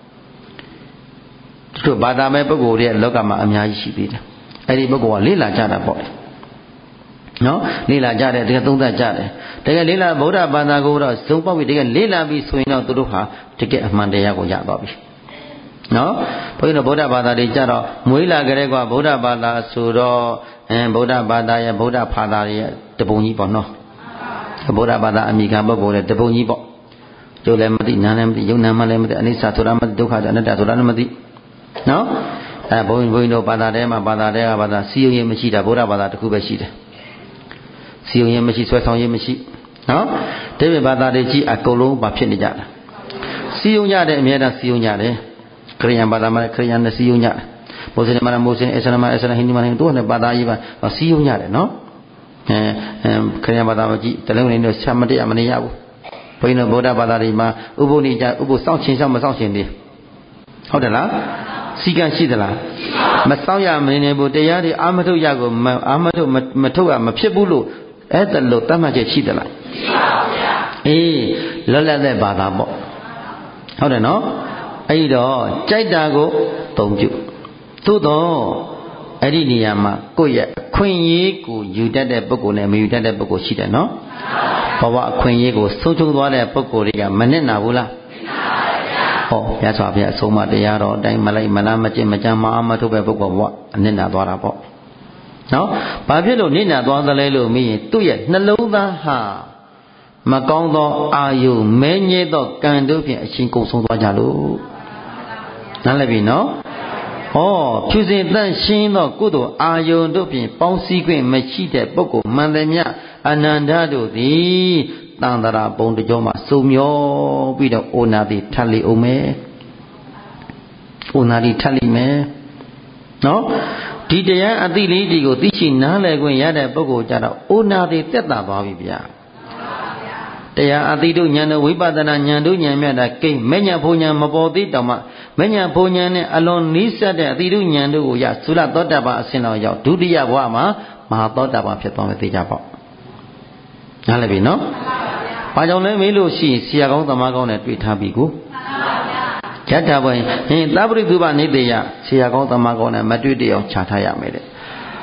Speaker 1: တို့ဘာသာမဲ့ပုဂ္ဂိုလ်တွေရဲ့လောကမှာအများကြီးရှိသေးတယ်အဲ့ဒီပုဂ္ဂိုလ်ကလေ့လာကြတာပေါ့နော်လေ့လာကြတယ်တကယ်သုံးသပ်ကြတယ်တကယ်လေ့လာဗုဒ္ဓဘာသာကိုတော့ဇုံပေါက်ပြီးတကယ်လေ့လာပြီးဆိုရင်တော့သူတို့ဟာတကယ်အမှန်တရားကိုရသွားပြီနော်ဘုန်းကြီးတို့ဗုဒ္ဓဘာသာတွေကြတော့မွေးလာကြတဲ့ကွာဗုဒ္ဓဘာသာဆိုတော့အင်းဗုဒ္ဓဘာသာရဲ့ဗုဒ္ဓဘာသာရဲ့တပုံကြီးပေါ့နော်ဗုဒ္ဓဘာသာအမိခံပုဂ္ဂိုလ်ရဲ့တပုံကြီးပေါ့ကျိုးလည်းမသိနားလည်းမသိယုံနာမှလည်းမသိအနိစ္စဆိုတာမသိဒုက္ခဆိုတာအနတ္တဆိုတာလည်းမသိနော်အဲဘုန်းကြီးဘုန်းကြီးတို့ဘာသာထဲမှာဘာသာထဲကဘာသာစီယုံရင်မရှိတာဗုဒ္ဓဘာသာတစ်ခုပဲရှိတယ်စီယုံရင်မရှိဆွဲဆောင်ရင်မရှိနော်ဒီပြဘာသာတွေကြီးအကုန်လုံးဘာဖြစ်နေကြတာစီယုံကြတယ်အများအားစီယုံကြတယ်ခရိယံဘာသာမှာခရိယံနဲ့စီယုံကြတယ်မွတ်စလင်မှာမွတ်စလင်အစ္စလာမ်မှာအစ္စလာမ်ဟိန္ဒူမှာဟိန္ဒူတို့နဲ့ဘာသာကြီးပါစီယုံကြတယ်နော်အဲခရိယံဘာသာမှာကြီးတလုံးနေတော့ဆက်မတရားမနေရဘူးဘုန်းကြီးတို့ဗုဒ္ဓဘာသာတွေမှာဥပုပ်နေကြဥပုပ်စောင့်ချင်းစောင့်မစောင့်ချင်းသေးဟုတ်တယ်လားစီကံရှိသလားမစောင့်ရမနေဘူးတရားတွေအာမထုတ်ရကိုအာမထုတ်မထုတ်ရမဖြစ်ဘူးလို့အဲ့ဒါလို့တတ်မှတ်ချက်ရှိသလားရှိပါဘူးဗျာအေးလောလတ်တဲ့ဘာသာပေါ့ဟုတ်တယ်နော်အဲ့တော့ကြိုက်တာကိုသုံးပြုသို့တော့အဲ့ဒီနေရာမှာကိုယ့်ရဲ့အခွင့်အရေးကိုယူတတ်တဲ့ပုဂ္ဂိုလ်နဲ့မယူတတ်တဲ့ပုဂ္ဂိုလ်ရှိတယ်နော်ဘဝအခွင့်အရေးကိုဆုံးရှုံးသွားတဲ့ပုဂ္ဂိုလ်တွေကမနစ်နာဘူးလားဟောမြတ်စွာဘုရားအဆုံးအမတရားတော်အတိုင်းမလိုက်မလားမကျင့်မကြမ်းမအားမထုတ်ပဲပုဂ္ဂိုလ်ဘဝအနစ်နာသွားတာပေါ့နော်ဘာဖြစ်လို့နစ်နာသွားသလဲလို့မေးရင်သူ့ရဲ့နှလုံးသားဟာမကောင်းသောအာယုမဲညဲသောကံတို့ဖြင့်အချင်းကုန်ဆုံးသွားကြလို့နားလည်ပြီနော်ဟောဖြူစင်တန့်ရှင်းသောကုသိုလ်အာယုတို့ဖြင့်ပေါင်းစည်းခွင့်မရှိတဲ့ပုဂ္ဂိုလ်မှန်သမျှအနန္တတို့သည်တန်တရာဘုံတကြောမှာစုံမျောပြီးတော့အိုနာတိထပ်လိအောင်မယ်အိုနာတိထပ်လိမယ်နော်ဒီတရားအသိလေးကြီးကိုသိရှိနားလည်ခွင့်ရတဲ့ပုဂ္ဂိုလ်ကြတော့အိုနာတိတက်တာသွားပြီဗျာတရားအသိတို့ဉာဏ်တို့ဝိပဿနာဉာဏ်တို့ဉာဏ်မြတ်တာကိမဉ္ဇဉ်ဘုံဉာဏ်မပေါ်သေးတောင်မှမဉ္ဇဉ်ဘုံဉာဏ်နဲ့အလွန်နီးစပ်တဲ့အသိတို့ဉာဏ်တို့ကိုရသုလသောတပန်အစဉ်တော်ရောက်ဒုတိယဘဝမှာမဟာသောတပန်ဖြစ်သွားမယ်သိကြပေါ့နားလည်ပြီနော်ဘာကြောင့်လဲမေးလို့ရှိရင်ဆရာကောင်းသမားကောင်းနဲ့တွေ့ထားပြီကိုယထာဘွင်ဟင်သဗ္ဗရိသုဘနေတေယဆရာကောင်းသမားကောင်းနဲ့မတွေ့တည်အောင်ခြာထားရမယ်တဲ့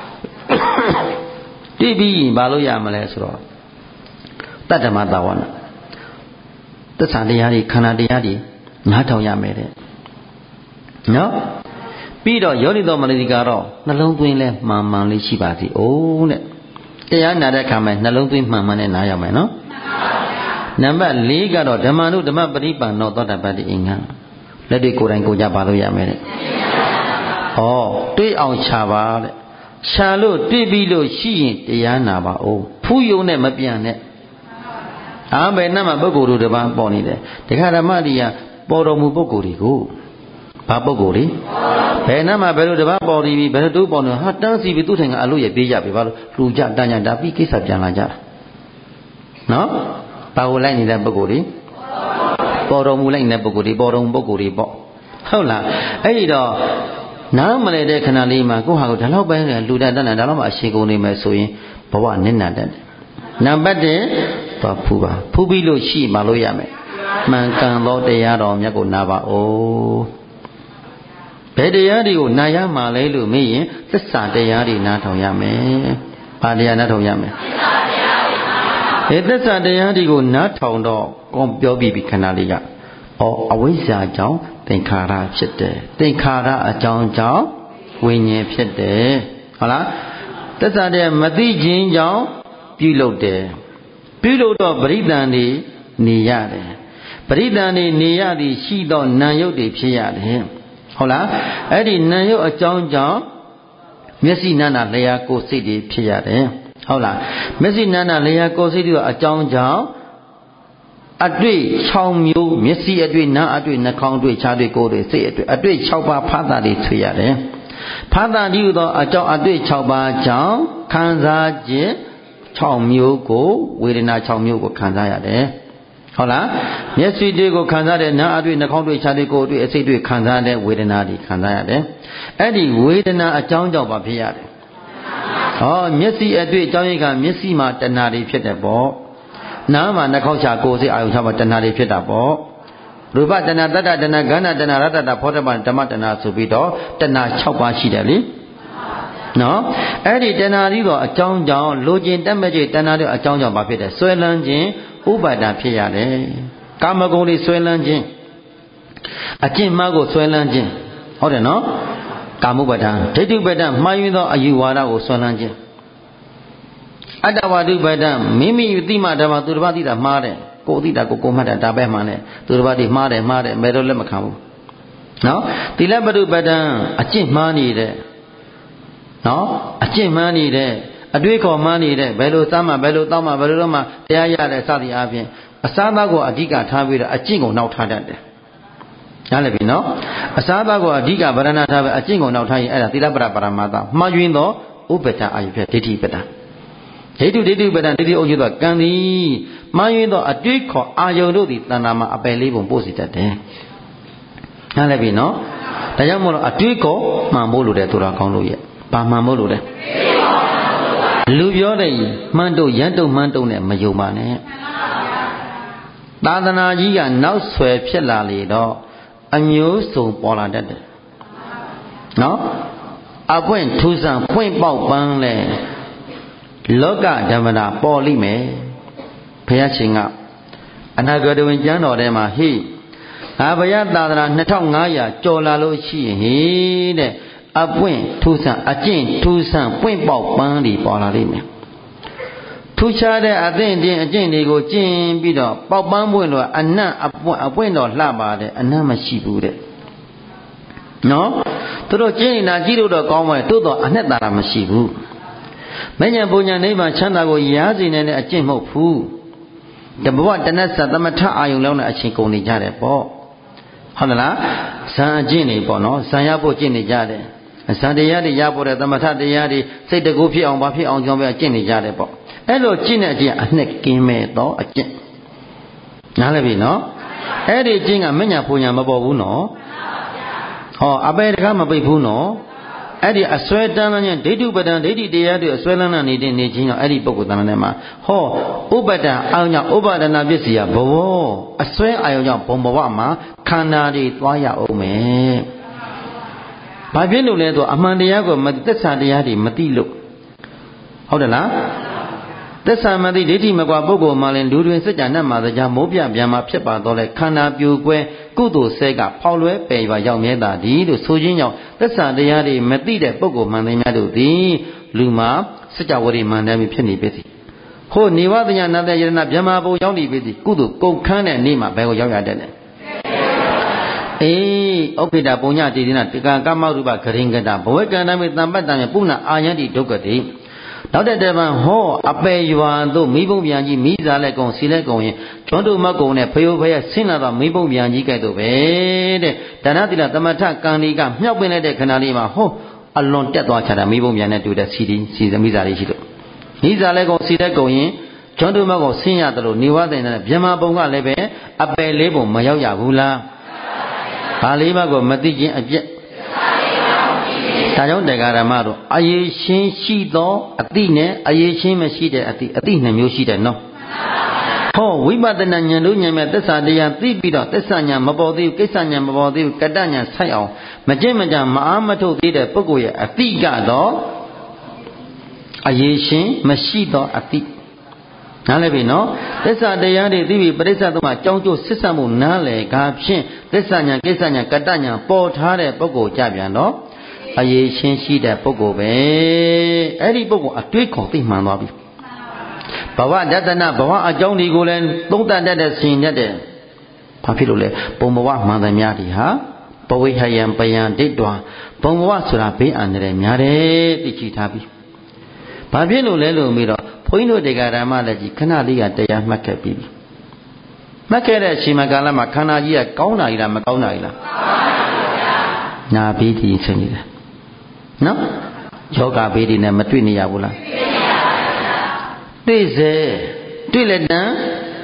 Speaker 1: တိပြီးဘာလို့ရမလဲဆိုတော့တတ္တမသာဝနာသစ္စာတရားတွေခန္ဓာတရားတွေနားထောင်ရမယ်တဲ့နော်ပြီးတော့ယောနိသောမနတိကတော့နှလုံးသွင်းလဲမှန်မှန်လေးရှိပါစေ။အိုးတဲ့တရားနာတဲ့အခါမှာနှလုံးသွင်းမှန်မှန်နဲ့နားရမယ်နော်နံပါတ်၄ကတော့ဓမ္မနုဓမ္မပရိပန်နောသောတပတ္တိအင်္ဂါလက်တွေကိုယ်တိုင်ကိုယ်ကြပါလို့ရမယ်တဲ့ဟောတွေးအောင်ခြာပါတဲ့ခြာလို့တွေးပြီးလို့ရှိရင်တရားနာပါဦးဖူးယုံနဲ့မပြန်နဲ့အားဘယ်နှမှာပုဂ္ဂိုလ်တို့တပန်းပေါ်နေတယ်တခါဓမ္မတရားပေါ်တော်မူပုဂ္ဂိုလ်တွေကိုဘာပုဂ္ဂိုလ်တွေဘယ်နှမှာဘယ်လိုတပန်းပေါ်နေပြီဘယ်လိုတို့ပေါ်နေဟာတန်းစီပြီးသူ့ထိုင်ကအလို့ရပြေးကြပြီဘာလို့လူကြတန်းကြဒါပြီးကိစ္စပြန်လာကြတာနော်ဘာကိုလိုက်နေတဲ့ပုဂ္ဂိုလ်တွေပေါ်တော်မူလိုက်တဲ့ပုဂ္ဂိုလ်တွေပေါ်တော်မူပုဂ္ဂိုလ်တွေပေါ့ဟုတ်လားအဲ့ဒီတော့နားမလဲတဲ့ခဏလေးမှာကိုယ့်ဟာကိုဒါတော့ပဲလူတတ်တတ်တာဒါတော့မှအရှိကုန်နေမယ်ဆိုရင်ဘဝနစ်နာတတ်တယ်နံပါတ်၁သွားဖူးပါဖူးပြီးလို့ရှိမှလို့ရမယ်မှန်ကန်သောတရားတော်မြတ်ကိုနာပါဦးဘယ်တရားတွေကိုနာရမှာလဲလို့မေးရင်သစ္စာတရားတွေနားထောင်ရမယ်ဘာတရားနားထောင်ရမယ်သစ္စာတရားတွေဒီသစ္စာတရားတွေကိုနားထောင်တော့ကောပြောပြီးပြီခဏလေးကဩအဝိဇ္ဇာကြောင့်သင်္ခါရဖြစ်တယ်သင်္ခါရအကြောင်းကြောင့်ဝိညာဉ်ဖြစ်တယ်ဟုတ်လားသစ္စာတရားမသိခြင်းကြောင့်ပြုလုပ်တယ်ပြုလုပ်တော့ပရိသန်တွေနေရတယ်ပရိသန်တွေနေရသည်ရှိသောနာယုတ်တွေဖြစ်ရတယ်ဟုတ်လားအဲ့ဒီနာယုတ်အကြောင်းကြောင့်မျက်စိနာနာလျာကိုယ်စိတ်တွေဖြစ်ရတယ်ဟုတ်လားမျက်စိနာနာလျာကိုယ်စိတ်တွေအကြောင်းကြောင့်အတွေ့၆မျိုးမျက်စိအတွေ့နားအတွေ့နှာခေါင်းအတွေ့ခြေအတွေ့ကိုယ်တွေစိတ်အတွေ့အတွေ့၆ပါးဖသတွေထွေရတယ်ဖသတိဟူသောအကြောင်းအတွေ့၆ပါးကြောင့်ခံစားခြင်း၆မျိုးကိုဝေဒနာ၆မျိုးကိုခံစားရတယ်ဟုတ်လားမျက်စိတွေကိုခံစားတဲ့နားအတွေ့နှာခေါင်းတွေ့ခြေတွေ့ကိုယ်တွေ့အစိတ်တွေ့ခံစားတဲ့ဝေဒနာတွေခံစားရတယ်အဲ့ဒီဝေဒနာအကြောင်းကြောင့်ဘာဖြစ်ရတယ်ဟောမျက်စိအတွေ့အကြောင်းရင်းကမျက်စိမှာတဏှာတွေဖြစ်တယ်ပေါ့နားမှာနှာခေါင်းခြေကိုယ်စိတ်အာယုံခြေမှာတဏှာတွေဖြစ်တာပေါ့ရူပတဏှာတတ္တတဏှာဂန္ဓတဏှာရတ္တတဖောဓပဓမ္မတဏှာဆိုပြီးတော့တဏှာ၆ပါးရှိတယ်လေနော်အဲ့ဒီတဏှာကြီးတော့အကြောင်းကြောင့်လိုချင်တတ်မဲ့ခြင်းတဏှာတွေအကြောင်းကြောင့်ဘာဖြစ်တယ်ဆွဲလန်းခြင်းဥပါဒံဖြစ်ရတယ်ကာမဂုဏ်တွေဆွဲလန်းခြင်းအကျင့်မှားကိုဆွဲလန်းခြင်းဟုတ်တယ်နော်ကာမုပဒံဒိဋ္ဌုပဒံမှားယွင်းသောအယူဝါဒကိုဆွဲလန်းခြင်းအတ္တဝါဒုပဒံမိမိသိမှဓမ္မသူတစ်ပါးသိတာမှားတယ်ကိုယ်သိတာကိုကိုမှတ်တာဒါပဲမှန်တယ်သူတစ်ပါးသိမှားတယ်မှားတယ်မဲတော့လက်မခံဘူးနော်သီလပတုပဒံအကျင့်မှားနေတဲ့နော်အကျင့်မှားနေတဲ့အတွေးခေါ်မှားနေတဲ့ဘယ်လိုစားမှဘယ်လိုတောက်မှဘယ်လိုတော့မှတရားရတဲ့စသည်အားဖြင့်အစားအသောက်ကိုအဓိကထားပြီးတော့အကျင့်ကိုနောက်ထားတတ်တယ်။နားလည်ပြီနော်။အစားအသောက်ကိုအဓိကဗရဏထားပြီးအကျင့်ကိုနောက်ထားရင်အဲ့ဒါသီလပရပရမတ္တမှားယွင်းသောဥပ္ပတအာယုဖြင့်ဒိဋ္ဌိပတ္တဒိဋ္ဌုဒိဋ္ဌုပတ္တဒိဋ္ဌိအုပ်ချုပ်သောကံသည်မှားယွင်းသောအတွေးခေါ်အာယုံတို့သည်တဏ္ဍာမှာအပယ်လေးပုံပို့စီတတ်တယ်။နားလည်ပြီနော်။ဒါကြောင့်မို့လို့အတွေးခေါ်မှန်ဖို့လိုတယ်သူတော်ကောင်းတို့ရဲ့ဘာမှန်ဖို့လိုလဲလူပြောတဲ့မှန်တို့ရန်တို့မှန်တို့နဲ့မယုံပါနဲ့သာသနာကြီးကနောက်ဆွယ်ဖြစ်လာလေတော့အမျိုးစုံပေါ်လာတတ်တယ်နော်အပွင့်ထူးဆန်းဖွင့်ပေါက်ပန်းလဲလောကဓမ္မတာပေါ်လိမ့်မယ်ဘုရားရှင်ကအနာဂတ်ဝင်ကျမ်းတော်ထဲမှာဟိအာဘယသာသနာနှစ်ထောင်ငါးရာကျော်လာလို့ရှိရင်ဟိတဲ့အပွင့်ထူးဆန်းအကျင့်ထူးဆန်းပွင့်ပေါက်ပန်းတွေပေါ်လာလိမ့်မယ်ထူးခြားတဲ့အသင့်တင်အကျင့်တွေကိုကျင့်ပြီးတော့ပေါက်ပန်းပွင့်တော့အနတ်အပွင့်အပွင့်တော့လှပါတယ်အနတ်မရှိဘူးတဲ့နော်သူတို့ကျင့်နေတာကြည့်လို့တော့ကောင်းပါရဲ့တိုးတော့အနှစ်သာရမရှိဘူးမဉ္ဇဉ်ပူညာနိဗ္ဗာန်ချမ်းသာကိုရစေနိုင်တဲ့အကျင့်မဟုတ်ဘူးတဘဝတဏ္ဍသမထအာယုံလောက်နဲ့အချိန်ကုန်နေကြတယ်ပေါ့ဟုတ်လားဇံအကျင့်တွေပေါ့နော်ဇံရဖို့ကျင့်နေကြတယ်ဇံတရားတွေရဖို့တဲ့သမထတရားတွေစိတ်တကူဖြစ်အောင်ဘာဖြစ်အောင်ကြောင်းပဲကျင့်နေကြတယ်ပေါ့အဲ့လိုကျင့်တဲ့အကျင့်အနှစ်ကင်းမဲ့တော့အကျင့်နားလည်ပြီနော်အဲ့ဒီကျင့်ကမညာပူညာမပေါ်ဘူးနော်ဟောအပေတကားမပိတ်ဘူးနော်အဲ့ဒီအစွဲတန်းလန်းခြင်းဒိဋ္ဌုပဒံဒိဋ္ဌိတရားတွေအစွဲလန်းလန်းနေတဲ့နေခြင်းကြောင့်အဲ့ဒီပုဂ္ဂိုလ်တဏ္ဍာထဲမှာဟောဥပဒံအာယုံကြောင့်ဥပါဒနာပစ္စည်းဘဝအစွဲအာယုံကြောင့်ဘုံဘဝမှာခန္ဓာတွေသွားရအောင်မယ်ဘာဖြစ်လို့လဲဆိုအမှန်တရားကိုမသစ္စာတရားတွေမသိလို့ဟုတ်တယ်လားသစ္စာမသိဒိဋ္ဌိမကွာပုဂ္ဂိုလ်မှလည်းလူတွင်စัจ जा နတ်မှာတရားမိုးပြပြန်မှာဖြစ်ပါတော့လေခန္ဓာပြိုကွဲကုသိုလ်ဆဲကဖောက်လွဲပယ်ရွာရောက်မြဲတာဒီလို့ဆိုခြင်းကြောင့်သစ္စာတရားတွေမသိတဲ့ပုဂ္ဂိုလ်မှန်သိများတို့သည်လူမှာစัจ जा ဝရိမှန်တယ်ဖြစ်နေပြီဟိုနေဝတညာနာတယရဏဗျမဘုံရောက်နေပြီကုသိုလ်ကုန်ခန်းတဲ့နေ့မှာဘယ်ကိုရောက်ရတဲ့လဲအေးဥပ္ပိတာပုညတိတိနာတကံကမ္မရူပဂရင်ကတာဘဝကံတမေတံပတ္တံပုဏ္ဏအာယန္တိဒုက္ခတိနောက်တဲ့တပံဟောအပေရွာတို့မိဘုံပြန်ကြီးမိစားလက်ကုံစီလက်ကုံရင်ကျွန်းတို့မကုံနဲ့ဖယိုဖယဆင်းလာတော့မိဘုံပြန်ကြီးကဲ့သို့ပဲတဲ့ဒါနတိလသမထကံဒီကမြောက်ပင်လိုက်တဲ့ခဏလေးမှာဟောအလွန်တက်သွားချတာမိဘုံပြန်နဲ့တူတဲ့စီဒီစီသမီးစားလေးရှိလို့မိစားလက်ကုံစီလက်ကုံရင်ကျွန်းတို့မကုံဆင်းရတယ်လို့နေဝတဲ့နဲ့ဗြဟ္မာပုံကလည်းပဲအပေလေးပုံမရောက်ရဘူးလားဘာလေးပါးကိုမသိခြင်းအပြည့်ဒါကြောင့်တရားဓမ္မတို့အရေးရှင်းရှိသောအတိနဲ့အရေးရှင်းမရှိတဲ့အတိအတိနှစ်မျိုးရှိတယ်နော်ဟောဝိပဿနာဉာဏ်တို့ဉာဏ်မဲ့သစ္စာတရားသိပြီးတော့သစ္စာဉာဏ်မပေါ်သေးဘူးကိစ္စဉာဏ်မပေါ်သေးဘူးကတ္တဉာဏ်ဆိုင်အောင်မကျင့်မကြံမအားမထုတ်သေးတဲ့ပုဂ္ဂိုလ်ရဲ့အတိကတော့အရေးရှင်းမရှိသောအတိနားလည်ပြီနော်သစ္စာတရားတွေသိပြီးပရိစ္ဆသုံးမှာကြောင်းကျိုးဆစ်ဆက်မှုနားလည်ကားဖြင့်သစ္စာဉာဏ်ကိစ္စဉာဏ်ကတ္တဉာဏ်ပေါ်ထားတဲ့ပုဂ္ဂိုလ်ကြပြန်တော့အရေးရှင်းရှိတဲ့ပုဂ္ဂိုလ်ပဲအဲ့ဒီပုဂ္ဂိုလ်အတွေးခေါ်သိမှန်သွားပြီဘဝဒသနာဘဝအကြောင်းတွေကိုလည်းသုံးသပ်တတ်တဲ့ရှင်တတ်တဲ့ဘာဖြစ်လို့လဲပုံဘဝမှန်သမျှဒီဟာပဝိဟယံပယံဒိဋ္ဌွာပုံဘဝဆိုတာဘေးအန္တရာယ်များတယ်သိချထားပြီဘာဖြစ်လို့လဲလို့ပြီးတော့ဘုန်းကြီးတို့တရားဓမ္မလည်းကြီးခဏလေးကတရားမှတ်ခဲ့ပြီမှတ်ခဲ့တဲ့အချိန်ကာလမှာခန္ဓာကြီးကကောင်းတာကြီးလားမကောင်းတာကြီးလားကောင်းပါဗျာနာပြီးဒီဆင်းနေတယ်နော်ယောဂဘေးတွေနဲ့မတွေ့နေရဘူးလားတွေ့ရပါဗျာတွေ့စေတွေ့လက်တံ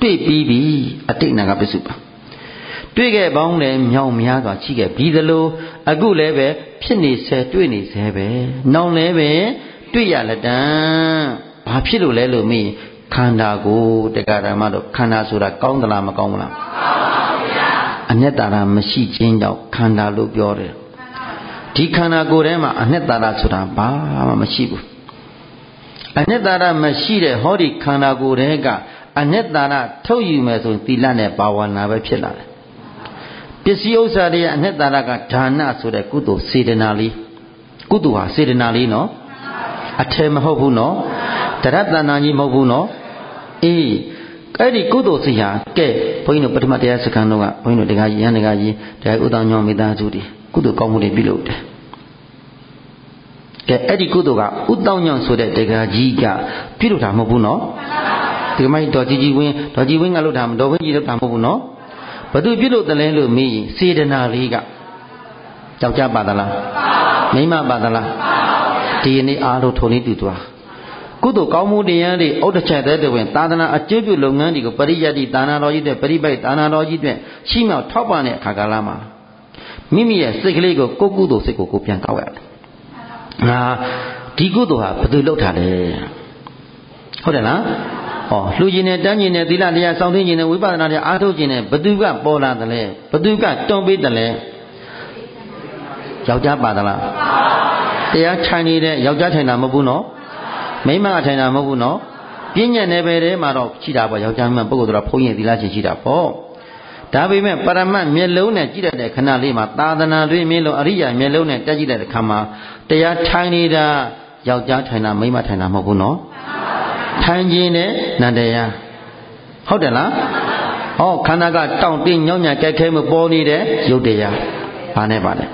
Speaker 1: တွေ့ပြီးပြီအတိတ်နာကပစ္စုပန်တွေ့ခဲ့ပေါင်းလည်းမြောင်များစွာရှိခဲ့ပြီးသလိုအခုလည်းပဲဖြစ်နေဆဲတွေ့နေဆဲပဲနောင်လည်းပဲတွေ့ရလက်တံဘာဖြစ်လို့လဲလို့မေးခန္ဓာကိုတရားဓမ္မတို့ခန္ဓာဆိုတာကောင်းသလားမကောင်းဘူးလားကောင်းပါဗျာအနှစ်သာရမရှိခြင်းကြောင့်ခန္ဓာလို့ပြောတယ်ဒီခန္ဓာကိုယ်ထဲမှာအနှစ်သာရဆိုတာဘာမှမရှိဘူးအနှစ်သာရမရှိတဲ့ဟောဒီခန္ဓာကိုယ်ထဲကအနှစ်သာရထုတ်ယူမယ်ဆိုရင်သီလနဲ့ဘာဝနာပဲဖြစ်လာတယ်ပစ္စည်းဥစ္စာတွေရဲ့အနှစ်သာရကဒါနဆိုတဲ့ကုသိုလ်စေတနာလေးကုသိုလ်ဟာစေတနာလေးနော်အထည်မဟုတ်ဘူးနော်တရတ္တနာကြီးမဟုတ်ဘူးနော်အေးအဲ့ဒီကုသိုလ်စီဟာကဲဘုန်းကြီးတို့ပထမတရားစခန်းတော့ကဘုန်းကြီးတို့တရားကြီးရန်တရားကြီးတရားဥဒ္ဒညောမိသားစုတွေကုသိုလ်ကောင်းမှုတွေပြုလုပ်တယ်ကဲအဲ့ဒီကုသိုလ်ကဥဒ္ဒညောဆိုတဲ့တရားကြီးကပြုလုပ်တာမဟုတ်ဘူးနော်ဒီမိုင်းတော်ကြီးကြီးဝင်းတော်ကြီးဝင်းကလုပ်တာမတော်ဝင်းကြီးလုပ်တာမဟုတ်ဘူးနော်ဘသူပြုလုပ်တယ်လဲလို့မေးရင်စေတနာလေးကကြောက်ကြပါသလားမိမပါသလားဒီနေ့အားလုံးထုံနေတူသွားကုသိုလ်ကောင်းမှုတရားတွေဥဒ္ဒချက်တဲ့တွင်သာသနာအကျိုးပြုလုပ်ငန်းတွေကိုပရိယတ်တိသာနာတော်ကြီးတဲ့ပရိပိုက်သာနာတော်ကြီးတဲ့ရှိမြောက်ထောက်ပံ့တဲ့အခါကာလမှာမိမိရဲ့စိတ်ကလေးကိုကိုယ်ကုသိုလ်စိတ်ကိုကိုပြန်ကောက်ရတယ်ငါဒီကုသိုလ်ဟာဘသူလုပ်ထားလဲဟုတ်တယ်လားဟောလှူခြင်းနဲ့တန်းခြင်းနဲ့သီလတရားစောင့်သိခြင်းနဲ့ဝိပဿနာတရားအားထုတ်ခြင်းနဲ့ဘသူကပေါ်လာတယ်လဲဘသူကတွန်းပေးတယ်လဲယောက်ျားပါသလားတရားထိုင်နေတဲ့ယောက်ျားထိုင်တာမဟုတ်ဘူးနော်မိန်းမထိုင်တာမဟုတ်ဘူးနော်ပြဉ္ညာနယ်ပယ်ထဲမှာတော့ရှိတာပေါ့ယောက်ျားမှပုဂ္ဂိုလ်တော်ဘုန်းကြီးသီလရှင်ရှိတာပေါ့ဒါပေမဲ့ပရမတ်မျက်လုံးနဲ့ကြည့်တဲ့ခဏလေးမှာသာသနာတွင်မျက်လုံးအရိယာမျက်လုံးနဲ့တက်ကြည့်တဲ့ခါမှာတရားထိုင်နေတာယောက်ျားထိုင်တာမိန်းမထိုင်တာမဟုတ်ဘူးနော်ထိုင်ခြင်းနဲ့နန္တရားဟုတ်တယ်လားဟောခန္ဓာကတောင့်တင်းညောင်းညာကြိုက်ခဲမပေါ်နေတဲ့ရုပ်တရားဘာနဲ့ပါလဲ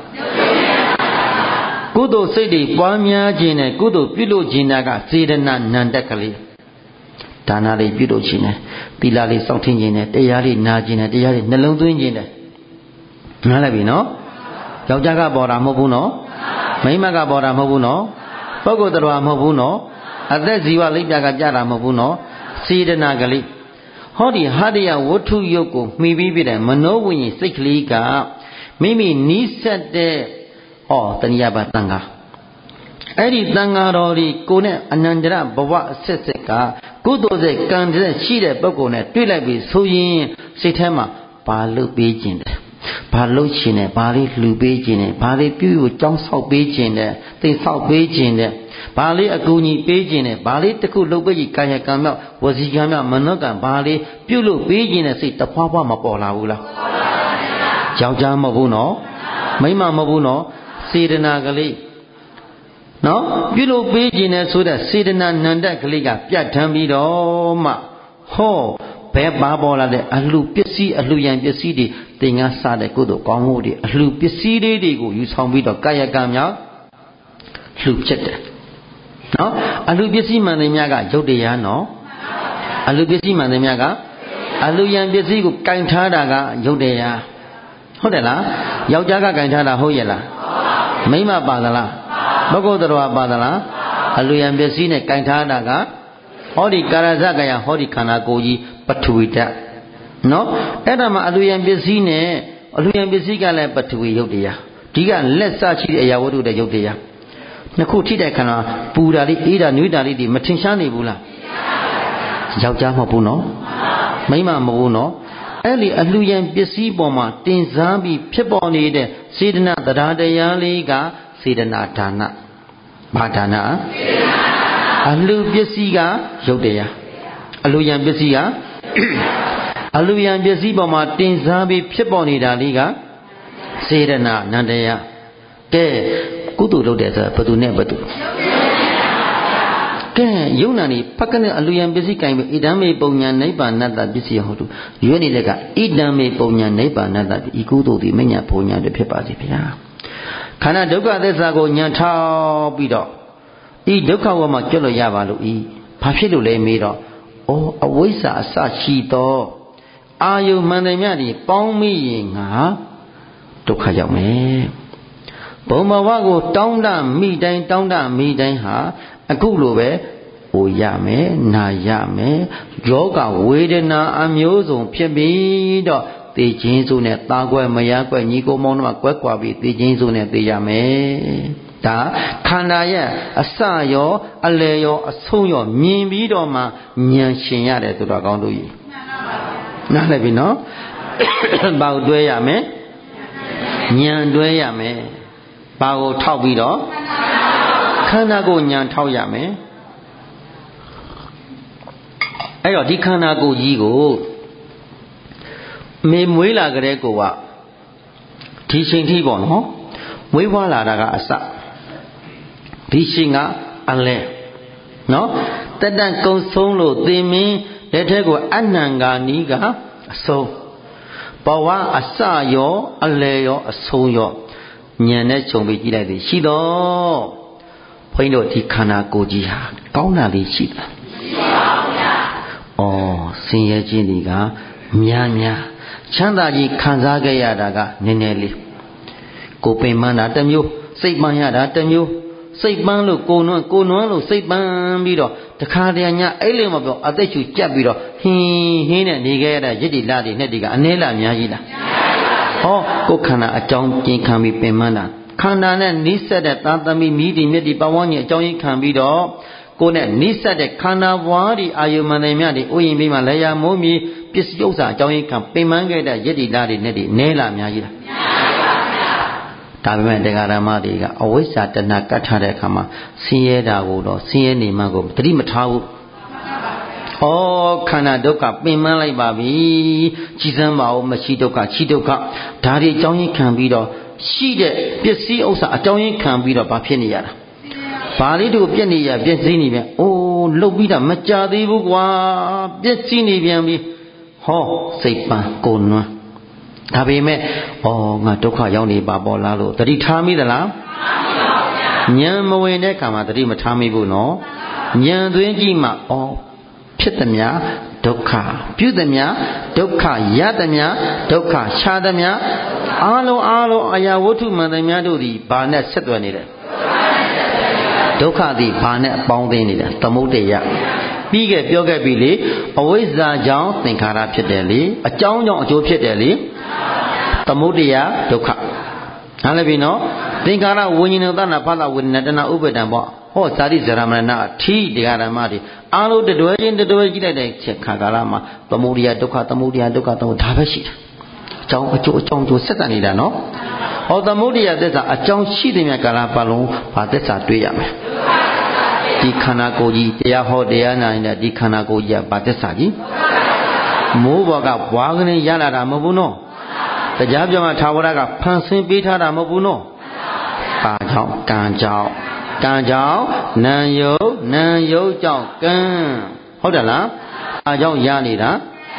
Speaker 1: ကုသိုလ်စိတ်တွေပွားများခြင်းနဲ့ကုသိုလ်ပြုလုပ်ခြင်းကစေတနာနန္တကလေးဒါနလေးပြုလုပ်ခြင်းနဲ့သီလလေးစောင့်ထင်းခြင်းနဲ့တရားလေးနာခြင်းနဲ့တရားလေးနှလုံးသွင်းခြင်းနဲ့နားလည်ပြီနော်ယောက်ျားကပေါ်တာမဟုတ်ဘူးနော်မိန်းမကပေါ်တာမဟုတ်ဘူးနော်ပုဂ္ဂိုလ်တော်မဟုတ်ဘူးနော်အသက်ဇီဝလိပ်ပြကပြတာမဟုတ်ဘူးနော်စေတနာကလေးဟောဒီဟာတယဝတ္ထုယုတ်ကိုမှီပြီးပြတဲ့မနောဝိညာဉ်စိတ်ကလေးကမိမိနီးစပ်တဲ့ဟောတဏှာပါတန်ခါအဲ့ဒီတန်ခါတော်ဒီကိုနဲ့အနန္တရဘဝအဆက်ဆက်ကကုသိုလ်စိတ်ကံတဲ့ရှိတဲ့ပုဂ္ဂိုလ်နဲ့တွေ့လိုက်ပြီဆိုရင်စိတ်ထဲမှာဘာလို့ပေးခြင်းလဲဘာလို့ခြင်းလဲဘာလေးလှူပေးခြင်းလဲဘာလေးပြုကိုကြောင်းဆောက်ပေးခြင်းလဲသိဆောက်ပေးခြင်းလဲဘာလေးအကူအညီပေးခြင်းလဲဘာလေးတစ်ခုလုပ်ပေးကြီးကာယကံမြောက်ဝစီကံမြောက်မနောကံဘာလေးပြုလို့ပေးခြင်းနဲ့စိတ်တဖွာဖွာမပေါ်လာဘူးလားပေါ်ပါဗျာယောက်ျားမဟုတ်ဘူးနော်မိန်းမမဟုတ်ဘူးနော်စေတနာကလေးနော်ပြုလို့ပေးခြင်းနဲ့ဆိုတဲ့စေတနာနန္တကလေးကပြတ်ထမ်းပြီးတော့မှဟောဘယ်ပါပေါ်လာတဲ့အလှပစ္စည်းအလှရန်ပစ္စည်းတွေတင်ငါစတဲ့ကုသိုလ်ကောင်းမှုတွေအလှပစ္စည်းလေးတွေကိုယူဆောင်ပြီးတော့ကာယကံများလှဖြစ်တယ်နော်အလှပစ္စည်းမှန်တယ်များကရုပ်တရားနော်အလှပစ္စည်းမှန်တယ်များကအလှရန်ပစ္စည်းကိုကင်ထားတာကရုပ်တရားဟုတ်တယ်လားယောက်ျားကကင်ထားတာဟုတ်ရဲ့လားမိန်းမပါသလားပုဂ္ဂိုလ်တော်ပါသလားအလှရန်ပစ္စည်းနဲ့ကင်ထားတာကဟောဒီကာရဇကယဟောဒီခန္ဓာကိုယ်ကြီးပထဝီဓာတ်နော်အဲ့ဒါမှအလှရန်ပစ္စည်းနဲ့အလှရန်ပစ္စည်းကလည်းပထဝီရုပ်တရားဒီကလက်စရှိတဲ့အရာဝတ္ထုတဲ့ရုပ်တရားနှစ်ခုထိတဲ့ခန္ဓာပူတာလေးအေးတာနွေးတာလေးဒီမထင်ရှားနေဘူးလားယောက်ျားမဟုတ်ဘူးနော်မိန်းမမဟုတ်ဘူးနော်အဲ့ဒီအလှရန်ပစ္စည်းပေါ်မှာတင်စားပြီးဖြစ်ပေါ်နေတဲ့စေတနာတရားတရားလေးကစေတနာဒါနဘာဒါနအလှပစ္စည်းကရုပ်တရားအလှရန်ပစ္စည်းကအလှရန်ပစ္စည်းပေါ်မှာတင်စားပြီးဖြစ်ပေါ်နေတာလေးကစေတနာနန္တရားကဲကုသိုလ်လုပ်တယ်ဆိုတာဘယ်သူနဲ့ဘယ်သူကဲယုံနာနေဖက်ကနေအလှရန်ပစ္စည်းကင်ပြီးဣဒံမေပုံညာနိဗ္ဗာန်တ္တပစ္စည်းဟောတုရွေးနေတဲ့ကဣဒံမေပုံညာနိဗ္ဗာန်တ္တဤကုသိုလ်ဒီမညာဘုံညာတွေဖြစ်ပါစေဗျာခန္ဓာဒုက္ခသစ္စာကိုညံထောက်ပြီးတော့ဤဒုက္ခဝမှာကျွတ်လို့ရပါလို့ဤဘာဖြစ်လို့လဲမေးတော့ဩအဝိဇ္ဇာအစရှိသောအာယုမှန်တယ်မြတ်ဒီပေါင်းမိရင်ငါဒုက္ခရောက်မယ်ဘုံဘဝကိုတောင်းတမိတိုင်းတောင်းတမိတိုင်းဟာအခုလိုပဲဝကိုရမယ်နာရမယ်ယောဂဝေဒနာအမျိုးစုံဖြစ်ပြီးတော့သိချင်းစုနဲ့တာကွယ်မရကွယ်ညီကိုမောင်တို့ကကွက်ကွာပြီးသိချင်းစုနဲ့သိရမယ်ဒါခန္ဓာရဲ့အစရောအလယ်ရောအဆုံးရောမြင်ပြီးတော့မှဉာဏ်ရှင်ရတယ်သူတော်ကောင်းတို့ကြီးနားလည်ပြီနော်ဘာကိုတွဲရမယ်ဉာဏ်တွဲရမယ်ဘာကိုထောက်ပြီးတော့ခန္ဓာကိုဉာဏ်ထောက်ရမယ်အဲ့တော့ဒီခန္ဓာကိုယ်ကြီးကိုမေမွေးလာကြတဲ့ကိုကဒီချိန်ထိပေါ့နော်မွေးဖွားလာတာကအစဒီချိန်ကအလဲနော်တတန်ကုံဆုံးလို့သင်မင်းလက်ထက်ကိုအနံကာနီးကအဆုံးဘဝအစရောအလဲရောအဆုံးရောဉာဏ်နဲ့ခြုံပြီးကြည့်လိုက်သည်ရှိတော့ဘုန်းကြီးတို့ဒီခန္ဓာကိုယ်ကြီးဟာကောင်းတာလေးရှိတာရှိပါဘူးဗျာဩဆင်းရဲခြင်းတွေကများများချမ်းသာကြီးခံစားခဲ့ရတာကနည်းနည်းလေးကိုပင်ပန်းတာတစ်မျိုးစိတ်ပန်းရတာတစ်မျိုးစိတ်ပန်းလို့ကိုနွမ်းကိုနွမ်းလို့စိတ်ပန်းပြီးတော့တခါတည်းညအဲ့လိုမပြောအသက်ချူကြက်ပြီးတော့ဟင်းဟင်းနဲ့နေခဲ့ရတဲ့ရစ်တီလာတွေနဲ့ဒီကအနည်းလားများကြီးလားဟောကိုခန္ဓာအကြောင်းကျင်ခံပြီးပင်ပန်းတာခန္ဓာနဲ့နိစ္စတဲ့သာသမီမိဒီမြတ်ဒီပဝန်းကြီးအကြောင်းကြီးခံပြီးတော့ကိုယ်နဲ့နိစ္စတဲ့ခန္ဓာဘွားဒီအာယုမန္တမြတ်ဒီဥယျာဉ်ပြီးမှလည်းရမိုးမီပစ္စည်းဥစ္စာအကြောင်းကြီးခံပင်ပန်းခဲ့တဲ့ရစ်တီလာတွေနဲ့ဒီနည်းလားများကြီးလားဒါပေမဲ့တရားဓမ္မတွေကအဝိဇ္ဇာတဏှာကတ်ထားတဲ့အခါမှာဆင်းရဲတာကိုတော့ဆင်းရဲနေမှကိုတတိမထားဘူး။ဩခန္ဓာဒုက္ခပင်ပန်းလိုက်ပါပြီ။ကြည်စမ်းပါဦးမရှိဒုက္ခရှိဒုက္ခဒါတွေအကြောင်းရင်းခံပြီးတော့ရှိတဲ့ပစ္စည်းဥစ္စာအကြောင်းရင်းခံပြီးတော့ဘာဖြစ်နေရတာ။ဘာလေးတို့ပြည့်နေရပြည့်စည်နေပြန်။အိုးလှုပ်ပြီးတာမကြသေးဘူးကွာ။ပြည့်စည်နေပြန်ပြီ။ဟောစိတ်ပန်းကိုယ်နွမ်းဒါပေမဲ့ဩငါဒုက္ခရောက်နေပါပေါ်လားလို့တတိထားမိသလားထားမိပါဗျာဉာဏ်မဝင်တဲ့ခါမှာတတိမထားမိဘူးနော်ဉာဏ်သွင်းကြည့်မှဩဖြစ်သည်များဒုက္ခပြုသည်များဒုက္ခရသည်များဒုက္ခရှားသည်များအားလုံးအားလုံးအရာဝတ္ထုမှန်သည်များတို့သည်ဘာနဲ့ဆက်သွယ်နေတယ်ဒုက္ခသည်ဘာနဲ့အပေါင်းသိနေတယ်သမုဒ္ဒယပြီးခဲ့ပြောခဲ့ပြီလေအဝိဇ္ဇာကြောင့်သင်္ခါရဖြစ်တယ်လေအကြောင်းကြောင့်အကျိုးဖြစ်တယ်လေသမုဒ္ဒယဒုက္ခနားလည်ပြီနော်သင်္ခါရဝိညာဉ်သနာဖသဝေဒနာတဏှာဥပ္ပဒံပေါ့ဟောဇာတိဇရမရဏအထီးတရားဓမ္မတွေအားလုံးတွဲချင်းတွဲကြည့်လိုက်တဲ့ချက်ခါကာလမှာသမုဒ္ဒယဒုက္ခသမုဒ္ဒယဒုက္ခသမုဒ္ဒဒါပဲရှိတယ်အကြောင်းအကျိုးအကြောင်းအကျိုးဆက်တတ်နေတာနော်ဟောသမုဒ္ဒယသစ္စာအကြောင်းရှိတဲ့မြတ်ကာလပတ်လုံးဘာသစ္စာတွေ့ရမလဲဒီခန္ဓာကိုယ်ကြီးတရားဟောတရားနာနေတဲ့ဒီခန္ဓာကိုယ်ကြီးကဘာသစ္စာကြီးမိုးဘော်ကဘွားကနေရလာတာမဟုတ်ဘူးနော်တရားပြောမှထာဝရကဖန်ဆင်းပေးထားတာမဟုတ်ဘူးနော်ဘာကြောင့်ကံကြောင့်ကံကြောင့်နာယုတ်နာယုတ်ကြောင့်ကံဟုတ်တယ်လားဘာကြောင့်ရနေတာ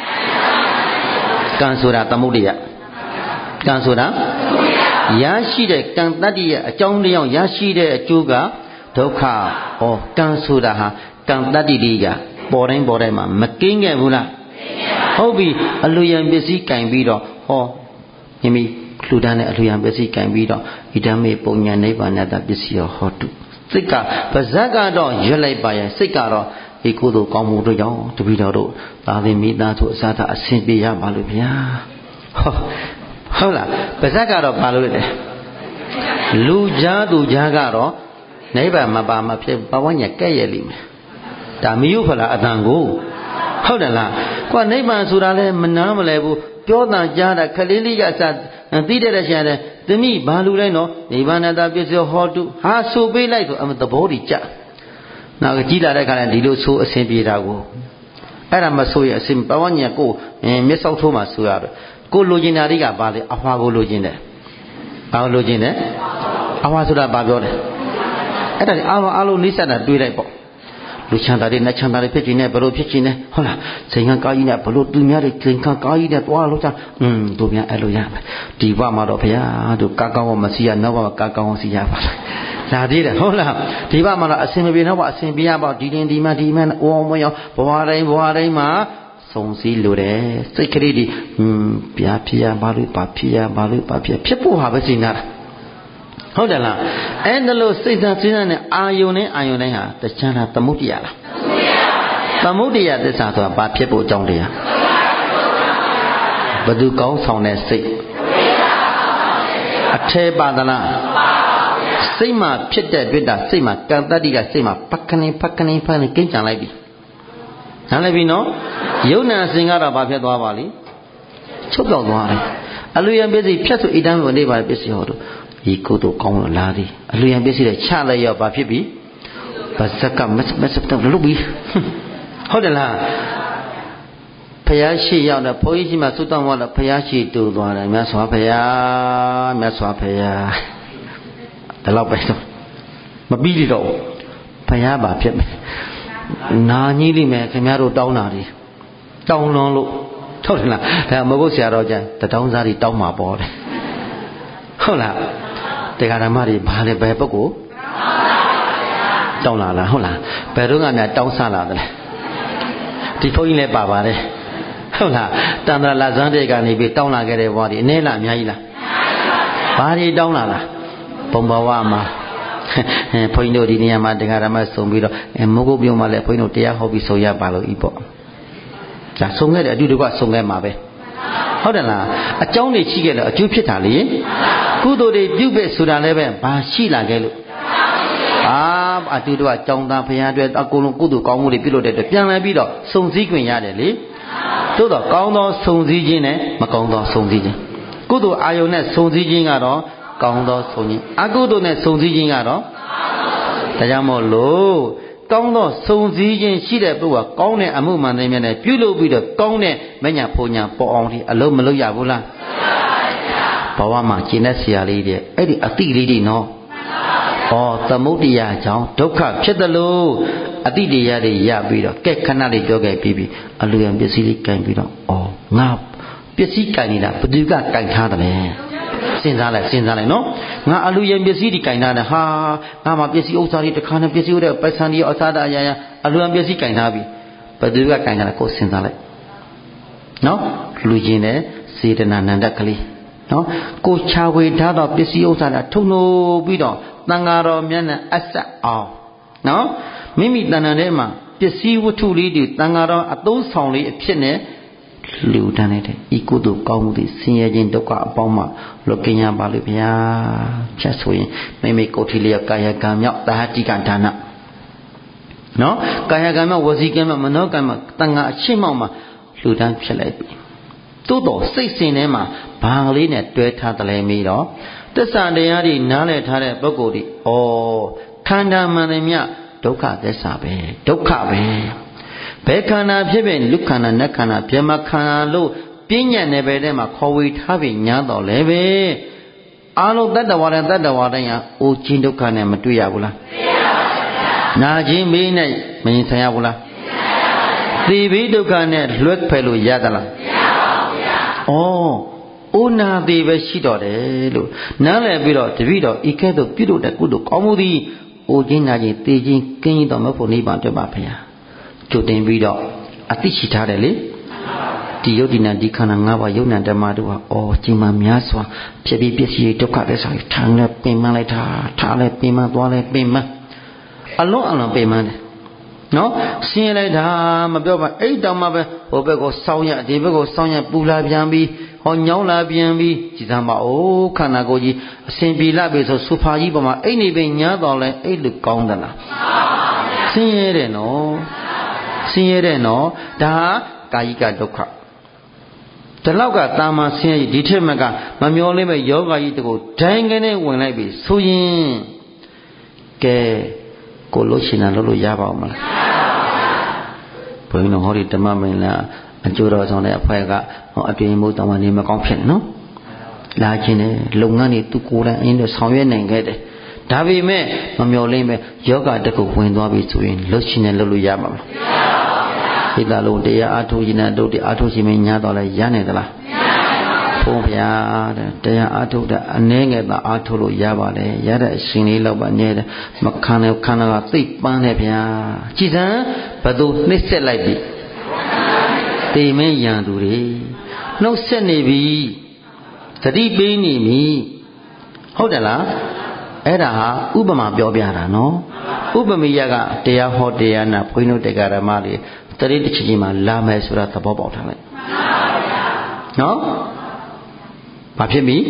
Speaker 1: ကံဆိုတာသမုဒ္ဒယကံဆိုတာရရှိတဲ့ကံတတ္တိရဲ့အကြောင်းတရားရရှိတဲ့အကျိုးကဒုက္ခဟောကံဆိုတာဟာကံတတ္တိတွေကပေါ်တိုင်းပေါ်တိုင်းမှာမကင်းခဲ့ဘူးလားဟုတ်ပြီအလူယံပစ္စည်းကင်ပြီးတော့ဟောမိမိလှူဒန်းတဲ့အလူယံပစ္စည်းကင်ပြီးတော့ဣဒံမေပုံညာနိဗ္ဗာန်တပစ္စည်းဟောတုစိတ်ကပါဇက်ကတော့ရွတ်လိုက်ပါရဲ့စိတ်ကတော့ဒီကုသိုလ်ကောင်းမှုတို့ကြောင့်တပည့်တော်တို့သာသင်မိသားစုအစားအဆင်ပြေရပါလို့ဗျာဟောဟုတ်လားပါဇက်ကတော့ဘာလို့လဲလူကြားသူကြားကတော့နိဗ္ဗာန်မပါမဖြစ်ဘဝညကဲ့ရဲ့လိမ့်မယ်ဒါမယုဖလားအတန်ကိုဟုတ်တယ်လားကွာနိဗ္ဗာန်ဆိုတာလဲမနာမလဲဘူးပြောတာကြားတာခလေးလေးကအစသိတဲ့ရှင်တဲ့သမီးဘာလူလဲနော်နိဗ္ဗာန်တပစ္စည်းဟောတုဟာဆိုပေးလိုက်ဆိုအမသဘောတည်ကြနောက်ကြီးလာတဲ့ခါကျဒီလိုဆိုအစဉ်ပြေတာကိုအဲ့ဒါမဆိုရအစဉ်ဘဝညကိုမျက်စောက်ထိုးမှဆိုရတယ်ကိုလိုချင်တာတွေကဘာလဲအဖွာကိုလိုချင်တယ်ဘာလိုချင်တယ်အဖွာဆိုတာဘာပြောတယ်အဲ့ဒါအားလုံးအားလုံးနှိစ္စတာတွေးလိုက်ပေါ့လူချမ်းသာတွေနဲ့ချမ်းသာတွေဖြစ်ခြင်းနဲ့ဘလို့ဖြစ်ခြင်းနဲ့ဟုတ်လားစိန်ခံကားကြီးနဲ့ဘလို့သူများတွေစိန်ခံကားကြီးနဲ့တွားလို့ချာอืมတို့များအဲ့လိုရမယ်ဒီဘဝမှာတော့ဘုရားတို့ကားကောင်းအောင်မစီရနောက်ဘဝကားကောင်းအောင်စီရပါလားလာသေးတယ်ဟုတ်လားဒီဘဝမှာတော့အစဉ်မပြေတော့ဘဝအစဉ်ပြေရပါဒီရင်ဒီမှဒီမှအိုးမရောဘဝတိုင်းဘဝတိုင်းမှာစုံစည်းလိုတယ်စိတ်ကလေးဒီอืมပြာဖြစ်ရပါလို့ပါဖြစ်ရပါလို့ပါဖြစ်ဖြစ်ဖို့ဟာပဲစိနေတာဟုတ်တယ်လားအဲ့ဒါလို့စိတ်ဓာတ်စဉ်းစားနဲ့အာယုန်နဲ့အာယုန်တိုင်းဟာတချမ်းသာသမုဒ္ဒရာလားသမုဒိယသစ္စာဆိုတာဘာဖြစ်ဖို့အကြောင်းတရားဘသူကောင်းဆောင်တဲ့စိတ်အထဲပါသလားစိတ်မှာဖြစ်တဲ့တွေ့တာစိတ်မှာကံတတ္တိကစိတ်မှာဖက်ခနေဖက်ခနေဖက်ခနေကင်းကြံလိုက်ပြီနားလည်ပြီနော်ယုံနာစင်ကတော့ဘာဖြစ်သွားပါလိချုပ်ပြောက်သွားတယ်အလူယံပစ္စည်းဖြတ်ဆိုဣတံဝင်နေပါပစ္စည်းဟောတို့ဒီကုသိုလ်ကောင်းလို့လာသည်အလူယံပစ္စည်းတွေချလိုက်ရောဘာဖြစ်ပြီဘာစကမတ်မတ်တော့လုပြီဟုတ်တယ်လားဖယားရှိရောက်တယ်ဘုန်းကြီးရှိမှသုတ္တမောလည်းဖယားရှိတူသွားတယ်မြတ်စွာဘုရားမြတ်စွာဘုရားဒါတော့ပဲတော့မပြီးလိတော့ဘုရားပါဖြစ်မယ်နာကြီးလိမယ်ခင်ဗျားတို့တောင်းတာတွေတောင်းလွန်လို့ဟုတ်တယ်လားဒါမဟုတ်ဆရာတော်ကျန်တတောင်းစားတွေတောင်းမှာပေါ့တယ်ဟုတ်လားတရားဓမ္မတွေဘာလဲဘယ်ပုဂ္ဂိုလ်တောင်းလာလားဟုတ်လားဘယ်တော့ကများတောင်းဆလာတယ်ဒီဘုန်းကြီးလည်းပါပါတယ်ဟုတ်လားတန်ត្រာလာဇန်တဲ့ကနေပြီးတောင်းလာခဲ့တဲ့ဘဝဒီအနည်းလားအများကြီးလားဘာတွေတောင်းလာလားဘုံဘဝမှာဘုန်းကြီးတို့ဒီနေရာမှာတရားဓမ္မဆုံပြီးတော့မုတ်ကုတ်ပြုံးမှာလည်းဘုန်းကြီးတို့တရားဟောပြီးဆုံရပါလို့ဤပေါ့ဒါဆုံခဲ့တဲ့အတူတူကဆုံခဲ့မှာပဲဟုတ်တယ်လားအကြောင်းတွေရှိခဲ့လို့အကျိုးဖြစ်တာလေကုသိုလ်တွေပြုပဲဆိုတာလည်းပဲဘာရှိလာခဲ့လို့အာအတူတူကကြောင်းသားဘုရားအတွက်အကုန်လုံးကုသိုလ်ကောင်းမှုတွေပြုလုပ်တဲ့အတွက်ပြန်လာပြီးတော့စုံစည်းခွင့်ရတယ်လေသို့တော့ကောင်းသောစုံစည်းခြင်းနဲ့မကောင်းသောစုံစည်းခြင်းကုသိုလ်အာယုန်နဲ့စုံစည်းခြင်းကတော့ကောင်းသောစုံခြင်းအကုသိုလ်နဲ့စုံစည်းခြင်းကတော့ဒါကြောင့်မို့လို့ကောင်းသောစုံစည်းခြင်းရှိတဲ့ပုဂ္ဂိုလ်ကကောင်းတဲ့အမှုမှန်တဲ့မြတ်နဲ့ပြုလုပ်ပြီးတော့ကောင်းတဲ့မညာဖုန်ညာပေါ်အောင်ဒီအလုံးမလုပ်ရဘူးလားဘဝမှာကျင့်တဲ့ဆရာလေးတွေအဲ့ဒီအတိလေးတွေနော်ဩသမုဒိယကြောင့်ဒုက္ခဖြစ်တယ်လို့အတိတရားတွေရပြီးတော့ကဲခဏလေးပြောခဲ့ပြီးပြီအလူယံပစ္စည်းလေးကင်ပြီးတော့ဩငါပစ္စည်းကင်နေတာဘယ်သူကကင်ထားတယ်လဲစဉ်းစားလိုက်စဉ်းစားလိုက်နော်ငါအလူယံပစ္စည်းဒီကင်ထားတယ်ဟာငါမှာပစ္စည်းဥစ္စာတွေတစ်ခါနဲ့ပစ္စည်းဥတဲ့ပိုက်ဆံတွေအစားအရာရာအလူယံပစ္စည်းကင်ထားပြီဘယ်သူကကင်ထားလဲကိုစဉ်းစားလိုက်နော်လူချင်းတဲ့စေတနာနန္ဒကလေးနော်ကိုချာဝေထားတော့ပစ္စည်းဥစ္စာတွေထုံလို့ပြီးတော့တန်ဃာတော်မြတ်နဲ့အဆက်အောင်နော်မိမိတဏ္ဍာထဲမှာပစ္စည်းဝတ္ထုလေးတွေတန်ဃာတော်အသုံးဆောင်လေးအဖြစ်နဲ့လူတန်းနေတဲ့ဤကုသိုလ်ကောင်းမှုတွေဆင်းရဲခြင်းဒုက္ခအပေါင်းမှလွတ်ကင်းရပါလိမ့်ဗျာဖြတ်ဆိုရင်မိမိကိုယ်ထီလျက်ကာယကံမြောက်တာဟတိကဒါနနော်ကာယကံမြောက်ဝစီကံမြောက်မနောကံမြောက်တန်ဃာအရှင်းမောက်မှာလူတန်းဖြစ်လိုက်ပြီသို့တော်စိတ်စဉ်ထဲမှာဘာလေးနဲ့တွဲထားတယ်လဲမေးတော့သစ္စာတရားတွေနားလည်ထားတဲ့ပုဂ္ဂိုလ်ဒီဩခန္ဓာမှန်တယ်မြဒုက္ခသစ္စာပဲဒုက္ခပဲဘယ်ခန္ဓာဖြစ်ဖြစ်လူခန္ဓာနတ်ခန္ဓာဗြဟ္မခန္ဓာလို့ပြဉ္ညာနယ်ပယ်ထဲမှာခေါ်ဝေထားပြီးညာတော်လည်းပဲအာလုံးတတ္တဝါနဲ့တတ္တဝါတိုင်းဟာအိုခြင်းဒုက္ခနဲ့မတွေ့ရဘူးလားတွေ့ရပါဘူးနာခြင်းမေးနဲ့မရင်ဆိုင်ရဘူးလားသိရပါဘူးသေဘိဒုက္ခနဲ့လွတ်ဖယ်လို့ရသလားမရပါဘူးဗျာဩဩနာသေးပဲရှိတော့တယ်လို့နားလည်ပြီးတော့တပည့်တော်ဤကဲ့သို့ပြုလုပ်တဲ့ကုသိုလ်ကောင်းမှုသည်အိုခြင်းနာခြင်းသေခြင်းကင်းခြင်းတော်မဖို့နိဗ္ဗာန်တွေ့ပါဖေဟာကြိုတင်ပြီးတော့အသိရှိထားတယ်လေဒီယုတ်ဒီနာဒီခန္ဓာ၅ပါးယုတ်နံဓမ္မတို့ဟာအော်ချိန်မှများစွာဖြစ်ပြီးပစ္စည်းဒုက္ခသစ္စာကိုထားလဲပင်မလိုက်တာထားလဲပင်မသွားလဲပင်မအလုံးအလုံးပင်မတယ်နော်ဆင်းရဲလိုက်တာမပြောပါအဲ့တောင်မှပဲဟိုဘက်ကိုစောင်းရဒီဘက်ကိုစောင်းရပူလာပြန်ပြီးဟောညောင်းလာပြန်ပြီးကြည်သမ်းပါအိုးခန္ဓာကိုယ်ကြီးအစဉ်ပြေလာပြီဆိုဆူဖာကြီးပေါ်မှာအဲ့နေပင်ညားတော်လဲအဲ့လိုကောင်းသလားဆင်းရဲတယ်နော်ဆင်းရဲတဲ့နော်ဒါဟာကာယိကဒုက္ခဒီလောက်ကတာမန်ဆင်းရဲဒီထက်မှကမမျောလေးမဲ့ယောဂကြီးတကူဒိုင်းကနေဝင်လိုက်ပြီဆိုရင်ကဲကိုလို့ရှင်တာလို့လို့ရပါအောင်မလားဘုန်းကြီးတို့ဟောဒီဓမ္မမင်းလားအကျိုးတော်ဆောင်တဲ့အဖွဲ့ကဟောအပြင်မို့တောင်းနေမကောင်းဖြစ်နော်လာခြင်းနဲ့လုပ်ငန်းတွေသူကိုယ်တိုင်အင်းတို့ဆောင်ရွက်နိုင်ခဲ့တယ်ဒါပေမဲ့မမျောလေးမဲ့ယောဂတကူဝင်သွားပြီဆိုရင်လို့ရှင်တယ်လို့လို့ရပါမလားဒီလာလုံးတရားအားထုတ်ခြင်းနဲ့တို့တရားအားထုတ်ခြင်းမညာတော့လဲရနိုင်သလားမရပါဘူးဘုရားတဲ့တရားအားထုတ်တဲ့အနည်းငယ်သာအားထုတ်လို့ရပါတယ်ရတဲ့အရှင်လေးလောက်ပါနေတယ်မခံနဲ့ခန္ဓာကသိပန်းတယ်ဗျာကြည်စံဘသူနှိမ့်ဆက်လိုက်ပြီတေမင်းရန်သူတွေနှုတ်ဆက်နေပြီသတိပေးနေပြီဟုတ်တယ်လားအဲ့ဒါဟာဥပမာပြောပြတာနော်ဥပမေယကတရားဟောတရားနာဘုန်းကြီးတို့တရားဓမ္မတွေတတိတချီချီမှာလာမယ်ဆိုတာသဘောပေါက်ထားလိုက်နော်ဘာဖြစ်ပြီ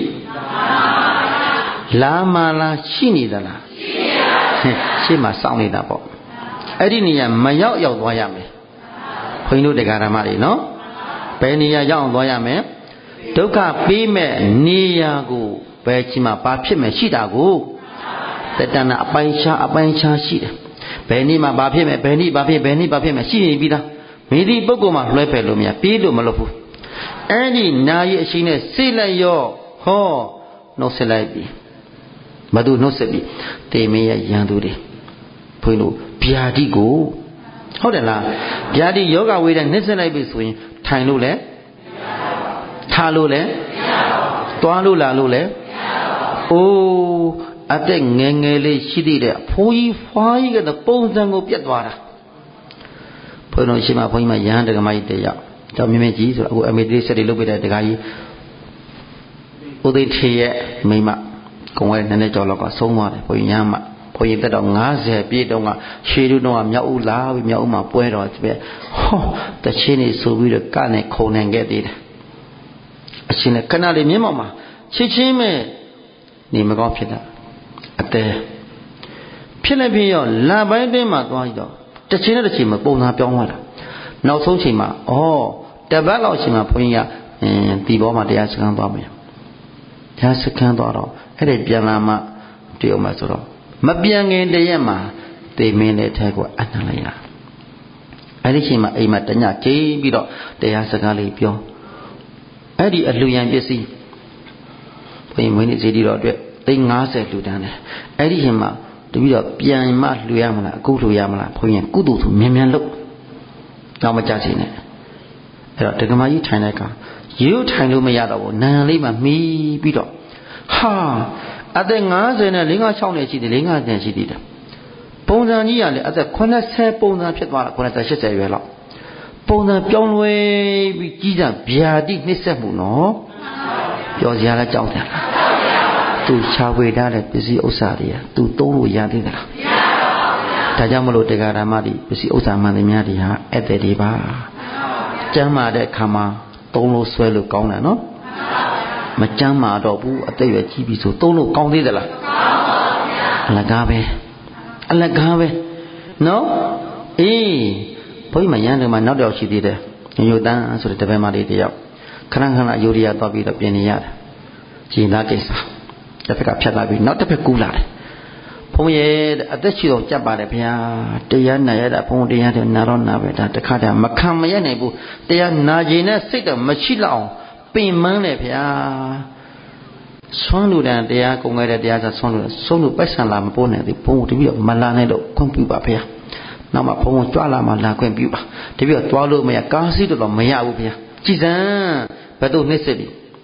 Speaker 1: လာမလားရှိနေသလားရှိမှစောင့်နေတာပေါ့အဲ့ဒီနေရာမရောက်ရောက်သွားရမယ်ခွင်းတို့တရားဓမ္မတွေနော်ဘယ်နေရာရောက်အောင်သွားရမယ်ဒုက္ခပေးမဲ့နေရာကိုဘယ်ချိန်မှာဘာဖြစ်မယ်ရှိတာကိုတဏ္ဍအပိုင်းခြားအပိုင်းခြားရှိတယ်ဘယ်နေ့မှာဘာဖြစ်မယ်ဘယ်နေ့ဘာဖြစ်ဘယ်နေ့ဘာဖြစ်မယ်ရှိနေပြီသားမိဒီပုဂ္ဂိုလ်မှာလွှဲဖယ်လို့မရပြေးလို့မလုပ်ဘူးအဲ့ဒီနာရီအချိန်နဲ့စိတ်လိုက်ရောဟောနှုတ်ဆက်လိုက်ပြီမသူနှုတ်ဆက်ပြီတေမင်းရဲ့ရန်သူတွေဘုန်းတို့ဗျာတိကိုဟုတ်တယ်လားဗျာတိယောဂဝေဒနှိမ့်ဆက်လိုက်ပြီဆိုရင်ထိုင်လို့လဲထားလို့လဲသွားလို့လာလို့လဲအိုးအသက်ငယ်ငယ်လေးရှိသေးတယ်ဖိုးကြီးဖွားကြီးကပုံစံကိုပြတ်သွားတာဘုန်းတော်ရှိမှဘုန်းကြီးမရဟန်းတက္ကမကြီးတယောက်ကြောင့်မြင့်မြင့်ကြီးဆိုတော့အခုအမေတိဆက်တွေလုပ်ပေးတဲ့တက္ကကြီးဥသိထေရဲ့မိမကုံဝဲနည်းနည်းကြော်တော့ကဆုံးသွားတယ်ဘုန်းကြီးညာမဘုန်းကြီးတက်တော့၅၀ပြည့်တုန်းကရှေးတုန်းကမြောက်ဦးလာပြီးမြောက်ဦးမှာပွဲတော်ပြဟောတချင်းနေဆိုပြီးတော့ကနဲ့ခုံနိုင်ခဲ့သေးတယ်အရှင်နဲ့ခဏလေးမျက်မှောက်မှာချစ်ချင်းမဲ့နေမကောင်းဖြစ်တာအတဲဖြစ်လိုက်ပြီးရောလပိုင်းတွင်းမှာသွားပြီးတော့တစ်ချိန်နဲ့တစ်ချိန်မှာပုံစံပြောင်းသွားတာနောက်ဆုံးချိန်မှာဩတပတ်လောက်ချိန်မှာဘုန်းကြီးကအင်းဒီဘောမှာတရားစခန်းသွားမယ်တရားစခန်းသွားတော့အဲ့ဒီပြန်လာမှတွေ့အောင်မှဆိုတော့မပြန်ခင်တရက်မှာတေမင်းတဲ့ထဲကိုအနှံလိုက်ရအဲ့ဒီချိန်မှာအိမ်မှာတညကျင်းပြီးတော့တရားစကားလေးပြောအဲ့ဒီအလှူရန်ပစ္စည်းဘုန်းကြီးမွေးနေ့ဈေးတီတော်အတွက်သိန်း၅၀လှူဒန်းတယ်အဲ့ဒီချိန်မှာတပည့်တော့ပြန်မှလှူရမလားအခုလှူရမလားဘုန်းကြီးကုသိုလ်ဆိုမြန်မြန်လုပ်တော့မကြချင်နဲ့အဲ့တော့ဒကမာကြီးထိုင်တဲ့အခါရိုးထိုင်လို့မရတော့ဘူးနံလေးမှမီးပြီးတော့ဟာအသက်၅၀နဲ့၄၅၆နဲ့ရှိတယ်၄၅နဲ့ရှိသေးတယ်ပုံစံကြီးကလည်းအသက်၈၀ပုံစံဖြစ်သွားတာ၈၀ ၈၀ရွယ်လောက်ပုံစံပြောင်းလဲပြီးကြီးစံဗျာတိနှိမ့်ဆက်မှုနော်ပြောစရာလည်းကြောက်တယ်သူချာဝေထားတဲ့ပစ္စည်းဥစ္စာတွေကသူသုံးလို့ရသေးသလားမရပါဘူးဒါကြောင့်မလို့တရားဓမ္မတွေပစ္စည်းဥစ္စာမှန်သမျှတွေဟာဧည့်သည်တွေပါကျမ်းမာတဲ့ခါမှာသုံးလို့ဆွဲလို့ကောင်းတယ်နော်မကျမ်းမာတော့ဘူးအသက်ရွယ်ကြီးပြီဆိုသုံးလို့ကောင်းသေးသလားကောင်းပါဗျာအလကားပဲအလကားပဲနော်အေးဘုန်းကြီးမရန်တယ်မှာနောက်တော့ရှိသေးတယ်ညိုတန်းဆိုတဲ့တပည့်မလေးတယောက်ခဏခဏယူရီးယားသွားပြီးတော့ပြင်နေရတယ်ဂျင်းသားကိစ္စတစ်ဖက်ကဖြတ်လာပြီးနောက်တစ်ဖက်ကူးလာတယ်ဘုန်းကြီးအသက်ရှိတော့ကြက်ပါတယ်ဗျာတရားနာရတာဘုန်းတရားတွေနာတော့နာပဲဒါတခါတည်းမခံမရနိုင်ဘူးတရားနာခြင်းနဲ့စိတ်တော့မရှိလောက်အောင်ပင်မန်းတယ်ဗျာဆွမ်းလူတန်တရားကုန်ခဲ့တဲ့တရားဆိုဆွမ်းလူဆုံးလို့ပိုက်ဆံလာမပိုးနိုင်သေးဘုန်းတပည့်တော့မလာနဲ့တော့ခွင့်ပြုပါဗျာနောက်မှဘုန်းကြွလာမှလာခွင့်ပြုပါတပည့်တော့သွားလို့မရကားစီးတော့မရဘူးဗျာကြည်စံဘယ်တော့နှိမ့်စစ်ပြီ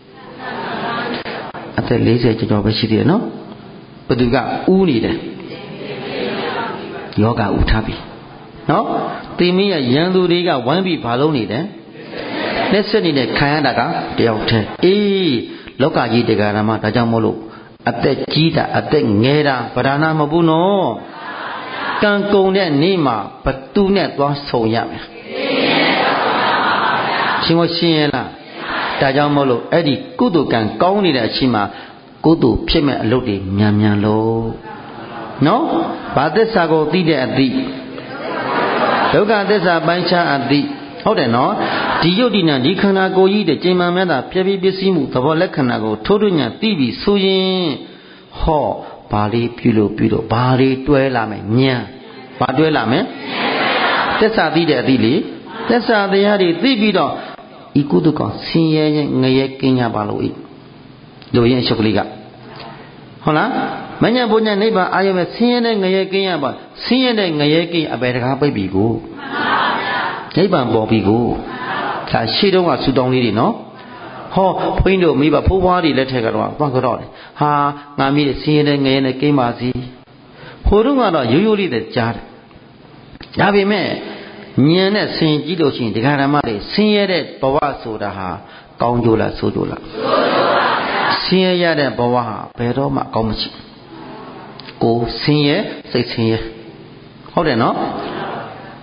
Speaker 1: အသက်၄၀ကျော်ကျော်ပဲရှိသေးတယ်နော်ဘသူကဥနေတယ်ယောဂဥထားပြီနော်တိမင်းရဲ့ရန်သူတွေကဝိုင်းပြီးဘာလုံးနေတယ်နှိမ့်စစ်နေတဲ့ခံရတာကတယောက်တည်းအေးလောကကြီးတရားဓမ္မဒါကြောင့်မို့လို့အသက်ကြီးတာအသက်ငယ်တာဗဒနာမဘူးနော်ကံကုန်တဲ့နေ့မှာဘသူနဲ့သွားဆုံရမယ်ရှင်မရှင်းရလားဒါကြောင့်မို့လို့အဲ့ဒီကုသိုလ်ကံကောင်းနေတဲ့အချိန်မှာကုသိုလ်ဖြစ်မဲ့အလုပ်တွေမြန်မြန်လို့နော်ဘာသစ္စာကိုသိတဲ့အသည့်ဒုက္ခသစ္စာပိုင်းခြားအသည့်ဟုတ်တယ်နော်ဒီယုတ်တိနာဒီခန္ဓာကိုယ်ကြီးတဲ့ကျင်မှန်မဲ့တာပြည့်ပြည့်ပစ္စည်းမှုသဘောလက္ခဏာကိုထိုးထွင်းညာသိပြီဆိုရင်ဟောဘာလေးပြုလို့ပြုလို့ဘာလေးတွဲလာမယ်ဉာဏ်ဘာတွဲလာမယ်သစ္စာသိတဲ့အသည့်လေသစ္စာတရားတွေသိပြီးတော့ဤကုသကောင်ဆင်းရဲခြင်းငရဲကင်းကြပါလို့ဤတို့ရင်ရှုပ်ကလေးကဟုတ်လားမညာဘုညာနိဗ္ဗာန်အာရုံနဲ့ဆင်းရဲတဲ့ငရဲကင်းရပါဆင်းရဲတဲ့ငရဲကင်းအပေတကားပိတ်ပြီကိုနိဗ္ဗာန်ပေါ်ပြီကိုဒါရှေ့တုန်းကဆူတောင်းလေးတွေနော်ဟောဘုန်းကြီးတို့မိဘဖိုးဖွားတွေလက်ထက်ကတော့သွားကြတော့တယ်ဟာငါမိဆင်းရဲတဲ့ငရဲနဲ့ကင်းပါစီဟိုတုန်းကတော့ရိုးရိုးလေးတည်းကြားတယ်ဒါပေမဲ့ဉာဏ်နဲ့ဆင်ကြည့်လို့ရှိရင်ဒကာဓမ္မတွေဆင်းရဲတဲ့ဘဝဆိုတာဟာကောင်းကျိုးလားဆိုးကျိုးလားဆိုးကျိုးပါဗျာဆင်းရဲရတဲ့ဘဝဟာဘယ်တော့မှကောင်းမရှိကိုဆင်းရဲစိတ်ဆင်းရဲဟုတ်တယ်နော်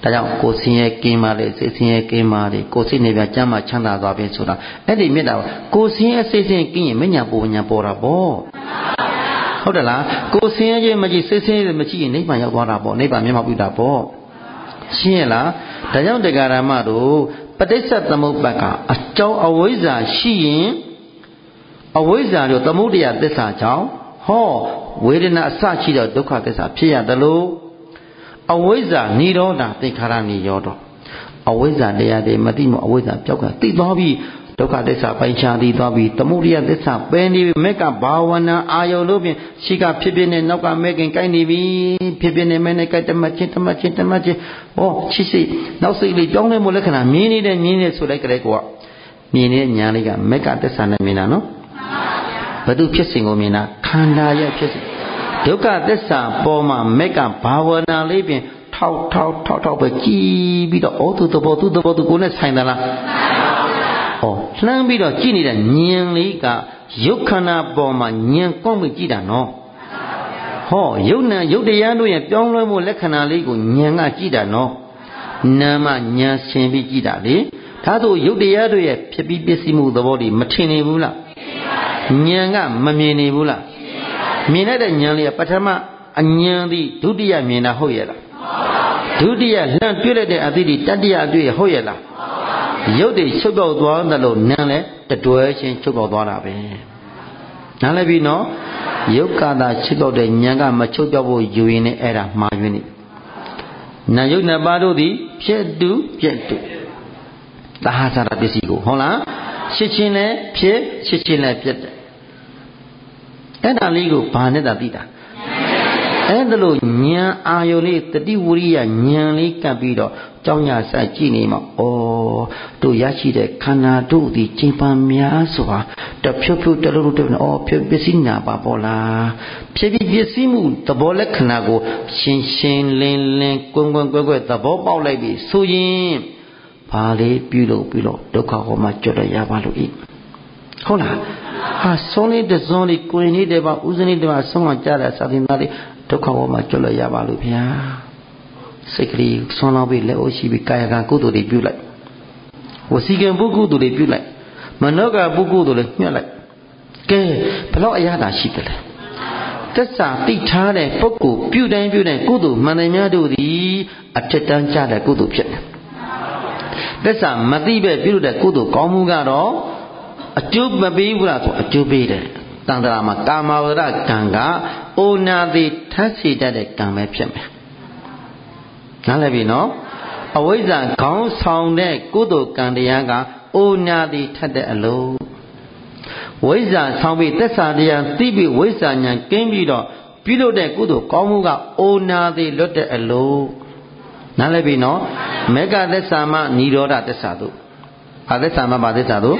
Speaker 1: ဒါကြောင့်ကိုယ်ဆင်းရဲကင်းပါလေစိတ်ဆင်းရဲကင်းပါလေကိုယ်စိတ်နေပြကျမ်းမှာချမ်းသာသွားပြီဆိုတာအဲ့ဒီမေတ္တာကိုယ်ဆင်းရဲစိတ်ဆင်းရဲကင်းရင်မညာပူညာပေါ်တာပေါ့ဟုတ်တယ်လားကိုယ်ဆင်းရဲခြင်းမကြည့်စိတ်ဆင်းရဲမကြည့်ရင်နိဗ္ဗာန်ရောက်သွားတာပေါ့နိဗ္ဗာန်မျက်မှောက်ပြုတာပေါ့ရှင်းရလားဒါကြောင့်တရားဓမ္မတို့ပဋိစ္စသမုပ္ပါဒ်ကအကြောင်းအဝိဇ္ဇာရှိရင်အဝိဇ္ဇာတို့သမုဒယသစ္စာကြောင့်ဟောဝေဒနာအစရှိတော့ဒုက္ခသစ္စာဖြစ်ရတယ်လို့အဝိဇ္ဇာនិရောဓသင်္ခါရនិရောဓအဝိဇ္ဇာတရားတွေမသိမှအဝိဇ္ဇာပြောက်ကသိသွားပြီဒုက္ခသစ္စာပိုင်းခြားသိသွားပြီသမုဒယသစ္စာပယ်နေပြီမက်ကဘာဝနာအာယုလို့ဖြင့်ရှိကဖြစ်ဖြစ်နဲ့နောက်ကမဲခင်ကိုက်နေပြီဖြစ်ဖြစ်နဲ့မဲနဲ့ကိုက်တမချင်းတမချင်းတမချင်းဟောချစ်စိတ်နောက်စိတ်လေးကြောင်းလဲမို့လက္ခဏာမြင်နေတဲ့မြင်နေဆိုလိုက်ကလေးကမြင်နေတဲ့ညာလေးကမက်ကသစ္စာနဲ့မြင်တာနော်ဘယ်သူဖြစ်စဉ်ကိုမြင်တာခန္ဓာရဲ့ဖြစ်စဉ်ဒုက္ခသစ္စာပေါ်မှာမက်ကဘာဝနာလေးဖြင့်ထောက်ထောက်ထောက်ထောက်ပဲကြည်ပြီးတော့ဩသူသဘောသူသဘောသူကိုနဲ့ဆိုင်သလားဟောလှမ်းပြီးတော့ကြည့်နေတဲ့ဉာဏ်လေးကယုတ်ခန္ဓာပေါ်မှာဉာဏ်ကောင်းပြီးကြည့်တာနော်ဟောယုတ်နံယုတ်တရားတို့ရဲ့ပြောင်းလဲမှုလက္ခဏာလေးကိုဉာဏ်ကကြည့်တာနော်နာမဉာဏ်ရှင်ပြီးကြည့်တာလေဒါဆိုယုတ်တရားတို့ရဲ့ဖြစ်ပြီးပစ္စည်းမှုသဘောတွေမထင်နေဘူးလားဉာဏ်ကမမြင်နေဘူးလားမြင်တဲ့ဉာဏ်လေးကပထမအဉာဏ်သည်ဒုတိယမြင်တာဟုတ်ရဲ့လားဒုတိယလှမ်းတွေ့လိုက်တဲ့အသည့်ဒီတတိယအတွေ့ဟုတ်ရဲ့လားရုပ်တွေချုပ်ပေါက်သွားတယ်လို့နန်းလဲတတွဲချင်းချုပ်ပေါက်သွားတာပဲနားလည်ပြီနော်ရုပ်ကသာချုပ်ပေါက်တဲ့ဉာဏ်ကမချုပ်ပြောက်ဖို့ယူရင်လည်းအဲ့ဒါမှားယွင်းနေနာယုတ်နှစ်ပါးတို့သည်ဖြစ်တူပြက်တူသဟာသရပစ္စည်းကိုဟုတ်လားရှစ်ချင်းလည်းဖြစ်ရှစ်ချင်းလည်းပြက်တယ်အဲ့ဒါလေးကိုဘာနဲ့သာသိတာအဲ့ဒါလို့ဉာဏ်အာယုန်လေးတတိဝရိယဉာဏ်လေးကပ်ပြီးတော့ကြောင်းညာဆိုင်ကြည့်နေမှာဩတို့ရရှိတဲ့ခန္ဓာတို့သည်ကျင်ပန်းများစွာတဖြုတ်ဖြုတ်တလူလူတဩဖြစ်ပစ္စည်းနာပါပေါ်လားဖြစ်ပြီးပစ္စည်းမှုသဘောလက္ခဏာကိုရှင်းရှင်းလင်းလင်းကွန်းကွန်းကွဲကွဲသဘောပေါက်လိုက်ပြီဆိုရင်ဘာလေးပြုလို့ပြုလို့ဒုက္ခဟောမှာကြွတ်ရပါလို့ဤဟုတ်လားဟာဆုံးလေးတစွန်းလေးကိုရင်လေးတပါဥစဉ်လေးတပါဆုံးအောင်ကြားတဲ့စာသင်သားလေးဒုက္ခဟောမှာကြွတ်ရပါလို့ဗျာစိတ်ကလေးဆွမ်းလောင်းပြီးလက်အိုးရှိပြီးကာယကံကုသိုလ်တွေပြုလိုက်ဝစီကံပုဂ္ဂိုလ်တွေပြုလိုက်မနောကပုဂ္ဂိုလ်တွေညှက်လိုက်ကဲဘလို့အရသာရှိတယ်လဲသစ္စာသိထားတဲ့ပုဂ္ဂိုလ်ပြုတိုင်းပြုတိုင်းကုသိုလ်မှန်တယ်များတို့သည်အထက်တန်းကြတဲ့ကုသိုလ်ဖြစ်တယ်သစ္စာမသိပဲပြုတဲ့ကုသိုလ်ကောင်းမှုကတော့အကျိုးမပေးဘူးလားဆိုအကျိုးပေးတယ်တန်တရာမှာကာမဝရကံကအိုနာတိထပ်စီတတ်တဲ့ကံပဲဖြစ်မယ်နားလည်ပြီနော်အဝိဇ္ဇာခေါင်းဆောင်တဲ့ကုသိုလ်ကံတရားကအိုနာတိထက်တဲ့အလုံးဝိဇ္ဇာဆောင်ပြီးသစ္စာတရားသိပြီးဝိဇ္ဇာဉာဏ်ကင်းပြီးတော့ပြုလုပ်တဲ့ကုသိုလ်ကောင်းမှုကအိုနာတိလွတ်တဲ့အလုံးနားလည်ပြီနော်မေဃသစ္စာမនិရောဓသစ္စာတို့ဘာသစ္စာမဘာသစ္စာတို့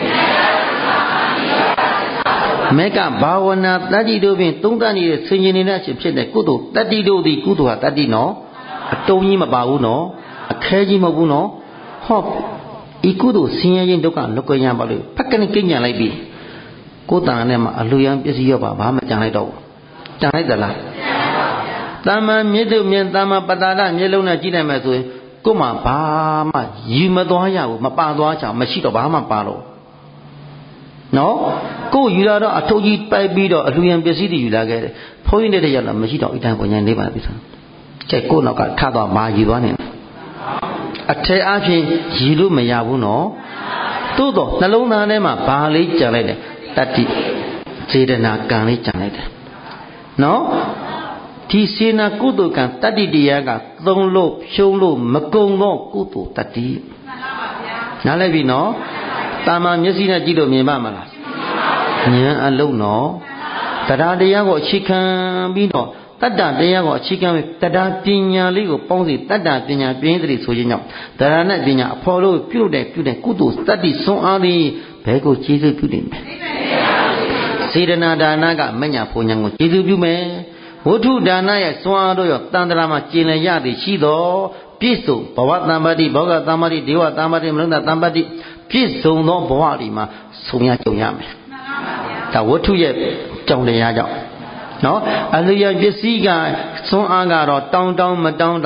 Speaker 1: မေကဘာဝနာတတ္တိတို့ဖြင့်သုံးသပ်နေတဲ့ဆင်ခြင်နေတဲ့ဖြစ်တဲ့ကုသိုလ်တတ္တိတို့သည်ကုသိုလ်ဟာတတ္တိနော်အတုံးကြီးမပါဘူးနော်အခဲကြီးမဟုတ်ဘူးနော်ဟောဤကုသိုလ်ဆင်းရဲခြင်းဒုက္ခလွတ်ကြရပါလို့ဖက်ကနေကိညာလိုက်ပြီကိုယ်တန်နဲ့မှအလူရန်ပစ္စည်းရောပါဘာမှကြံလိုက်တော့ဘူးကြံလိုက်သလားတာမန်မြစ်တို့မြင်တာမန်ပတာရမျက်လုံးနဲ့ကြည့်နိုင်မယ်ဆိုရင်ကိုယ်မှဘာမှယူမသွားရဘူးမပါသွားချင်မရှိတော့ဘာမှပါတော့နော်ကိုယ်ယူလာတော့အထုပ်ကြီးပိုက်ပြီးတော့အလူရန်ပစ္စည်းတွေယူလာခဲ့တယ်ဘုန်းကြီးတွေရောက်လာမရှိတော့ဣတံပညာနေပါပြီဆိုကျက်ကိုနောက်ကထသွားမာယူသွားနေတယ်အထက်အဖြစ်ယူလို့မရဘူးနော်သို့တော့နှလုံးသားထဲမှာဘာလေးကြံလိုက်တယ်တတ္တိစေတနာကံလေးကြံလိုက်တယ်နော်ဒီစေနာကုသိုလ်ကံတတ္တိတရားကသုံးလို့ဖြုံးလို့မကုံတော့ကုသိုလ်တတ္တိနားလည်ပြီနော်တာမန်မျက်စိနဲ့ကြည့်လို့မြင်ပါမလားဉာဏ်အလုံးနော်တရားတရားကိုအခြေခံပြီးတော့တတ္တတရားကိုအခြေခံပြီးတရားပညာလေးကိုပေါင်းစီတတ္တပညာပြင်းသတိဆိုခြင်းကြောင့်တရားနဲ့ပညာအဖော်လို့ပြုတဲ့ပြုတဲ့ကုသိုလ်တတ္တိဆွမ်းအားသည်ဘယ်ကိုကျေးဇူးပြုနေမလဲစေတနာဒါနကမညာဘုံညာကိုကျေးဇူးပြုမယ်ဝဋ္ထုဒါနရဲ့ဆွမ်းအားတို့ရောတန်တရာမှာကျင်လည်ရသည်ရှိတော်ပြည့်စုံဘဝတမ္ပတိဘောဂတမ္ပတိဒေဝတမ္ပတိမနုဿတမ္ပတိပြည့်စုံသောဘဝဒီမှာဆုံရကြုံရမယ်ဒါဝဋ္ထုရဲ့ကြောင့်တရားကြောင့်နော်အလျော်ပစ္စည်းကဆွမ်းအားကတော့တောင်းတောင်းမတောင်းတော့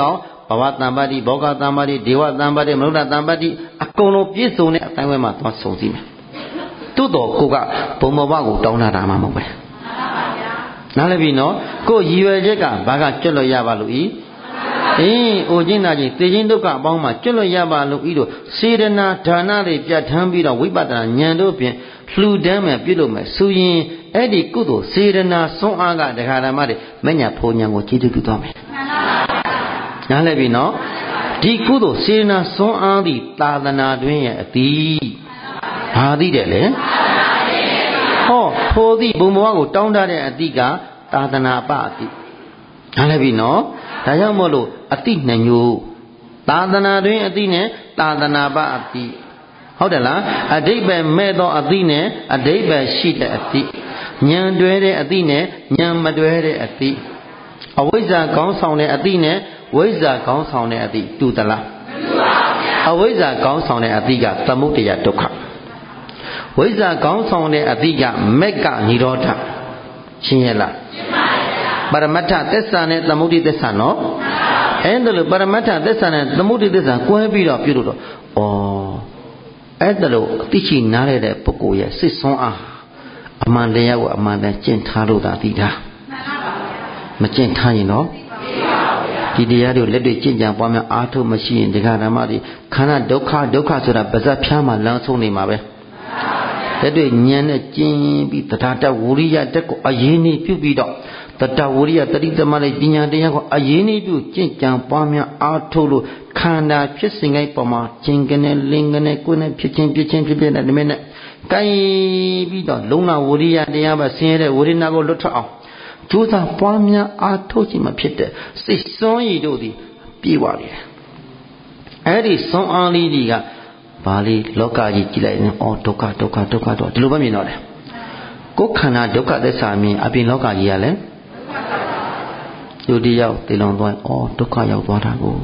Speaker 1: ဘဝတံပါတိဘောဂတံပါတိဒေဝတံပါတိမနုဿတံပါတိအကုန်လုံးပြည့်စုံတဲ့အတိုင်းဝဲမှာသွားစုံစည်းမယ်သို့တော်ကိုကဘုံဘဝကိုတောင်းတာမှမဟုတ်ပဲနားလည်ပြီနော်ကိုရည်ရွယ်ချက်ကဘာကကျွတ်လို့ရပါလို့ဤအေးအိုခြင်းနာခြင်းသိခြင်းဒုက္ခအပေါင်းမှာကျွတ်လို့ရပါလို့ဤတို့စေတနာဒါနတွေပြဋ္ဌာန်းပြီးတော့ဝိပဿနာဉာဏ်တို့ဖြင့်လှူဒန်းမယ်ပြုလုပ်မယ်ဆိုရင်အဲ့ဒီကုသိုလ်စေတနာစွန့်အားကဒကာဓမ္မတွေမညာဖုန်ညာကိုကျေးဇူးပြုသွားမယ်နားလည်ပြီနော်ဒီကုသိုလ်စေတနာစွန့်အားသည့်သာသနာတွင်ရဲ့အတိဘာသိတယ်လဲဟောထိုသည့်ဘုံဘဝကိုတောင်းတတဲ့အတိကသာသနာပအတိနားလည်ပြီနော်ဒါကြောင့်မို့လို့အတိနှစ်မျိုးသာသနာတွင်အတိနဲ့သာသနာပအတိဟုတ်တယ်လားအဓိပ္ပာယ်မဲ့သောအတိနဲ့အဓိပ္ပာယ်ရှိတဲ့အတိဉာဏ်တွဲတဲ့အတိနဲ့ဉာဏ်မတွဲတဲ့အတိအဝိဇ္ဇာကောင်းဆောင်တဲ့အတိနဲ့ဝိဇ္ဇာကောင်းဆောင်တဲ့အတိတူသလားမတူပါဘူးဗျာအဝိဇ္ဇာကောင်းဆောင်တဲ့အတိကသမုဒယဒုက္ခဝိဇ္ဇာကောင်းဆောင်တဲ့အတိကမက်ကនិရောဓရှင်းရလားရှင်းပါဗျာပရမတ္ထသစ္စာနဲ့သမုဒိသစ္စာနော်အဲ့ဒါလို့ပရမတ္ထသစ္စာနဲ့သမုဒိသစ္စာကွဲပြီးတော့ပြုလို့တော့ဩအဲ့ဒါလို့အတိရှိနားရတဲ့ပုဂ္ဂိုလ်ရဲ့စိတ်ဆွမ်းအားအမှန်တရားကိုအမှန်တန်ကျင့်ထားလို့သာသိတာမကျင့်ထားရင်တော့ဒီတရားတွေလက်တွေ့ကျင့်ကြံပွားများအားထုတ်မရှိရင်ဒကာဓမ္မတွေခန္ဓာဒုက္ခဒုက္ခဆိုတာပါဇက်ဖြားမှလမ်းဆုံးနေမှာပဲလက်တွေ့ဉာဏ်နဲ့ကျင့်ပြီးတရားတဝိရိယတက်ကိုအရေးနေပြုပြီးတော့တရားဝိရိယတတိသမလေးပညာတရားကိုအရေးနေပြုကျင့်ကြံပွားများအားထုတ်လို့ခန္ဓာဖြစ်စဉ်တိုင်းပေါ်မှာကျင်ကနေလင်ကနေကိုယ်နဲ့ဖြစ်ချင်းဖြစ်ချင်းဖြစ်ဖြစ်နဲ့ဒီမဲ့နဲ့ကိုင်ပြီးတော့လုံလဝိရိယတရားပဲဆင်းရဲတဲ့ဝိရိနာကိုလွတ်ထွက်အောင်ကြိုးစားပွားများအားထုတ်ခြင်းမဖြစ်တဲ့စိတ်စွမ်းရည်တို့သည်ပြေဝနေတယ်အဲ့ဒီစွမ်းအားလေးတွေကဘာလေးလောကကြီးကြည့်လိုက်ရင်အော်ဒုက္ခဒုက္ခဒုက္ခတော့ဒီလိုပဲမြင်တော့တယ်ကိုယ်ခန္ဓာဒုက္ခသစ္စာမြင်အပြင်လောကကြီးကလည်းယုတ်တရားတည်လောင်သွားအော်ဒုက္ခရောက်သွားတာကို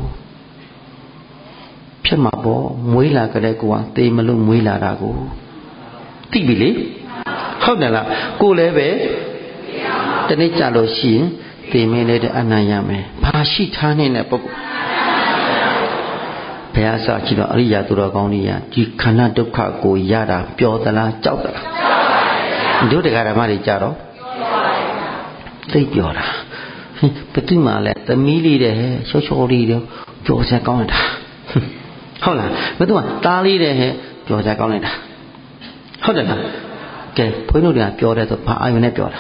Speaker 1: ဖြစ်မှာပေါ့မွေးလာကြတဲ့ကိုကတေမလို့မွေးလာတာကိုသိပြီလေဟုတ်တယ်လားကိုလည်းပဲတနေ့ကြလို့ရှိရင်တေမင်းလေးတဲ့အနံ့ရမယ်ဘာရှိထားနေတဲ့ပုဂ္ဂိုလ်ဘုရားစာကြည့်တော့အရိယာသူတော်ကောင်းကြီးဒီခန္ဓာဒုက္ခကိုရတာပျော်သလားကြောက်သလားတို့တရားဓမ္မတွေကြတော့သိပျော်တာဘယ်သူမှလည်းသမီးလေးတဲ့ချောချောလေးတော့ပျော်စရာကောင်းနေတာဟုတ်လားဘယ်သူမှသားလေးတဲ့ပျော်စရာကောင်းနေတာဟုတ်တယ်လားကဲဘုန်းကြီးတို့ကပျော်တယ်ဆိုဘာအာရုံနဲ့ပျော်တာ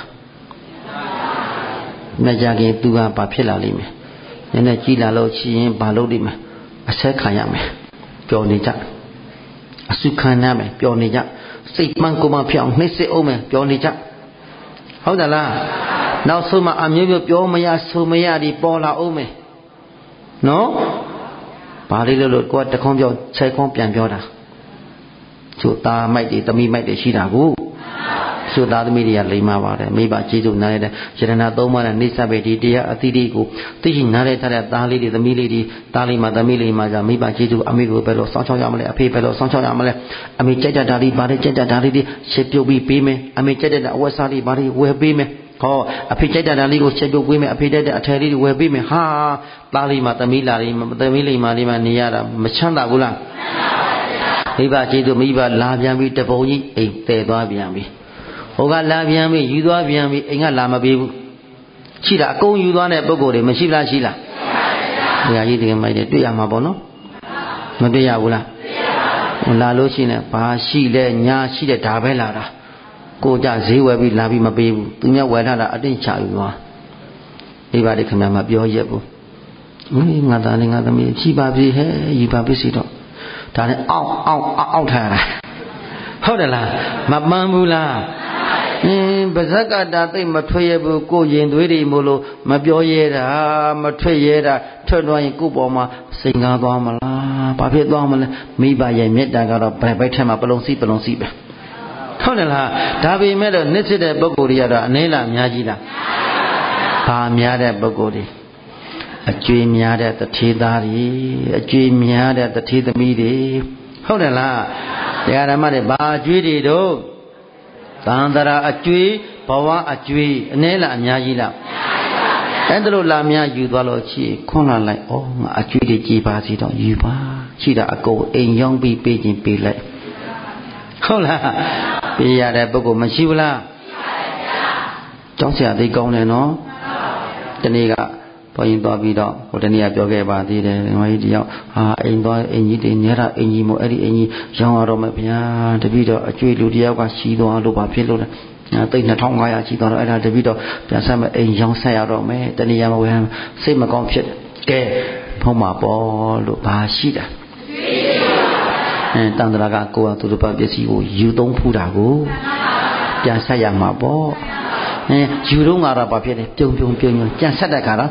Speaker 1: မကြခင်သူကဘာဖြစ်လာလိမ့်မယ်နည်းနည်းကြည်လာလို့ရှိရင်ဘာလုပ်လိမ့်မယ်အဆက်ခံရမယ်ပျော်နေကြအစုခံရမယ်ပျော်နေကြစိတ်မှန်ကိုမှဖြစ်အောင်နှိမ့်စစ်အောင်မယ်ပျော်နေကြဟုတ်တယ်လားနောက်ဆုံးမှအမျိုးမျိုးပြောမရဆိုမရဒီပေါ်လာအောင်မယ်နော်ဘာလေးလို့လို့ကိုကတခေါင်းပြောခြေခေါင်းပြန်ပြောတာသူသားမိုက်တွေသမီးမိုက်တွေရှိတာကိုသူသားသမီးတွေကလိမ္မာပါတယ်မိဘကျေးဇူးနားရတဲ့ယရဏသုံးပါးနဲ့နေစပဲဒီတရားအတိတိကိုသိရှိနားရတဲ့သားလေးတွေသမီးလေးတွေသားလေးမှသမီးလေးမှじゃမိဘကျေးဇူးအမေကိုပဲလို့စောင့်ချောက်ရမလဲအဖေပဲလို့စောင့်ချောက်ရမလဲအမေကြိုက်တာလေးဘာလေးကြိုက်တာလေးတွေရှင်းပြုတ်ပြီးပေးမယ်အမေကြိုက်တဲ့အဝတ်စားလေးဘာလေးဝယ်ပေးမယ်ဟောအဖေကြိုက်တာလေးကိုရှင်းပြုတ်ပေးမယ်အဖေကြိုက်တဲ့အထည်လေးတွေဝယ်ပေးမယ်ဟာသားလေးမှသမီးလာလေးမှသမီးလေးမှလေးမှနေရတာမချမ်းသာဘူးလားမိဘကျေးဇူးမိဘလာပြန်ပြီးတပုံကြီးအိမ်တည်သွားပြန်ပြီဟိုကလာပြန်ပြီယူသွားပြန်ပြီအိမ်ကလာမပေးဘူးရှိတာအကုန်ယူသွားတဲ့ပုံကိုယ်တွေမရှိလားရှိလားဘုရားကြီးတကယ်မိုက်တယ်တွေ့ရမှာပေါ့နော်မတွေ့ရဘူးလားလာလို့ရှိနေဘာရှိလဲညာရှိတဲ့ဒါပဲလာတာကိုကြဈေးဝယ်ပြီးလာပြီးမပေးဘူးသူများဝယ်ထားတာအတင်းချယူသွားမိဘတွေခင်ဗျာမပြောရက်ဘူးဟင်းငါသားလေးငါသမီးဖြီးပါပြီဟဲ့ယူပါပြီစီတော့ဒါနဲ့အောက်အောက်အောက်ထားတာဟုတ်တယ်လားမပန်းဘူးလားအင်းပါဇက်ကတာသိမထွက်ရဘူးကိုရင်သွေးတွေမို့လို့မပြောရဲတာမထွက်ရဲတာထွက်သွားရင်ကိုယ့်ပေါ်မှာစိန်ကားသွားမလားဘာဖြစ်သွားမလဲမိဘရဲ့မေတ္တာကတော့ဘယ်ဘက်ထဲမှာပလုံစီပလုံစီပဲဟုတ်တယ်လားဒါပေမဲ့တော့နှစ်စစ်တဲ့ပုဂ္ဂိုလ်တွေကတော့အနည်းလားအများကြီးလားဘာများတဲ့ပုဂ္ဂိုလ်တွေအကျွေးများတဲ့တထေးသားတွေအကျွေးများတဲ့တထေးသမီးတွေဟုတ်တယ်လားတရားဓမ္မတွေဘာအကျွေးတွေတို့သံဃာအကျွေးဘဝအကျွေးအနည်းလားအများကြီးလားအဲ့ဒါလို့လာမြယူသွားလို့ရှိခွန်းလာလိုက်ဩငါအကျွေးတွေကြည်ပါစီတော့ယူပါရှိတာအကုန်အိမ်ရောက်ပြီးပေးခြင်းပေးလိုက်ဟုတ်လားပေးရတဲ့ပုဂ္ဂိုလ်မရှိဘူးလားကြောက်စရာသိကောင်းတယ်နော်တနေ့ကဘုန်းကြီးသွားပြီးတော့ဟိုတနေ့ကပြောခဲ့ပါသေးတယ်ငါကြီးတယောက်ဟာအိမ်သွားအိမ်ကြီးတွေညတာအိမ်ကြီးမို့အဲ့ဒီအိမ်ကြီးရောင်းရတော့မယ်ဗျာတပည့်တော့အကျွေးလူတယောက်ကရှိသွားလို့ဘာဖြစ်လို့လဲသိန်းနှစ်ထောင်ငါးရာရှိသွားတော့အဲ့ဒါတပည့်တော့ပြန်ဆက်မယ်အိမ်ရောင်းဆက်ရတော့မယ်တနေ့ရမဝယ်စိတ်မကောင်းဖြစ်ကဲဖုံးမှာပေါ့လို့ဘာရှိတာအဲတန်ត្រာကကိုယ်ကသူတို့ပပစ္စည်းကိုယူသုံးဖူးတာကိုပြန်ဆက်ရမှာပေါ့အဲယူတော့ကတော့ဘာဖြစ်လဲပြုံပြုံပြုံပြုံကြံဆက်တဲ့ခါတော့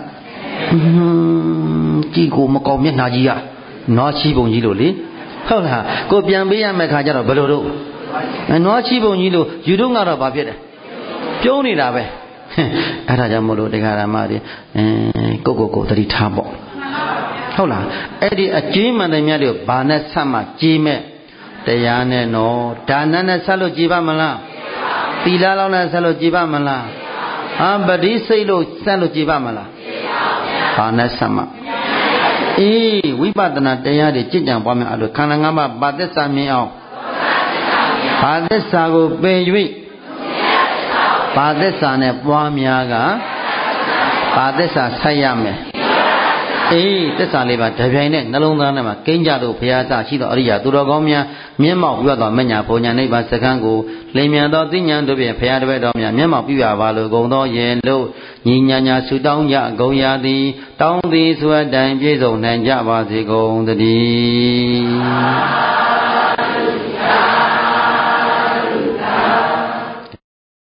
Speaker 1: ကြည့်ကိုမကောင်းမျက်နှာကြီးကနွားချီပုံကြီးလို့လေဟုတ်လားကိုပြန်ပေးရမယ့်ခါကျတော့ဘယ်လိုတော့နွားချီပုံကြီးလို့ယူတော့ကတော့ဘာဖြစ်လဲပြုံးနေတာပဲအဲ့ဒါကြောင့်မလို့တရားဓမ္မတွေအဲကိုကိုကိုသတိထားပေါ့ဟုတ်လားအဲ့ဒီအကျွေးမှန်တယ်များတွေဘာနဲ့ဆက်မှကြီးမဲ့တရားနဲ့နော်ဒါနနဲ့ဆက်လို့ကြည်ပါမလားသီလလောက်နဲ့ဆက်လို့ကြည်ပါမလားဟာပတိစိတ်လို့ဆက်လို့ကြည်ပါမလားဘာနဲ့ဆက်မှအေးဝိပဿနာတရားတွေကြည်ကြံပွားများအဲ့လိုခန္ဓာ၅ပါးဘာသစ္စာမြင်အောင်ဘာသစ္စာကိုပယ်၍ဘာသစ္စာနဲ့ပွားများကဘာသစ္စာဆက်ရမယ်အေးသစ္စာလေးပါတပြိုင်နဲ့နှလုံးသားထဲမှာကိန်းကြလို့ဘုရားသရှိသောအရိယာသူတော်ကောင်းများမျက်မှောက်ပြုသောမညာဘုံညာနိဗ္ဗာန်စခန်းကိုလင်မြန်သောသိဉာဏ်တို့ဖြင့်ဘုရားတပည့်တော်များမျက်မှောက်ပြုရပါလို့ဂုံသောရေလို့ညီညာညာဆုတောင်းကြဂုံရသည်တောင်းသည်ဆိုအပ်တိုင်ပြည့်စုံနိုင်ကြပါစေကုန်သတည်း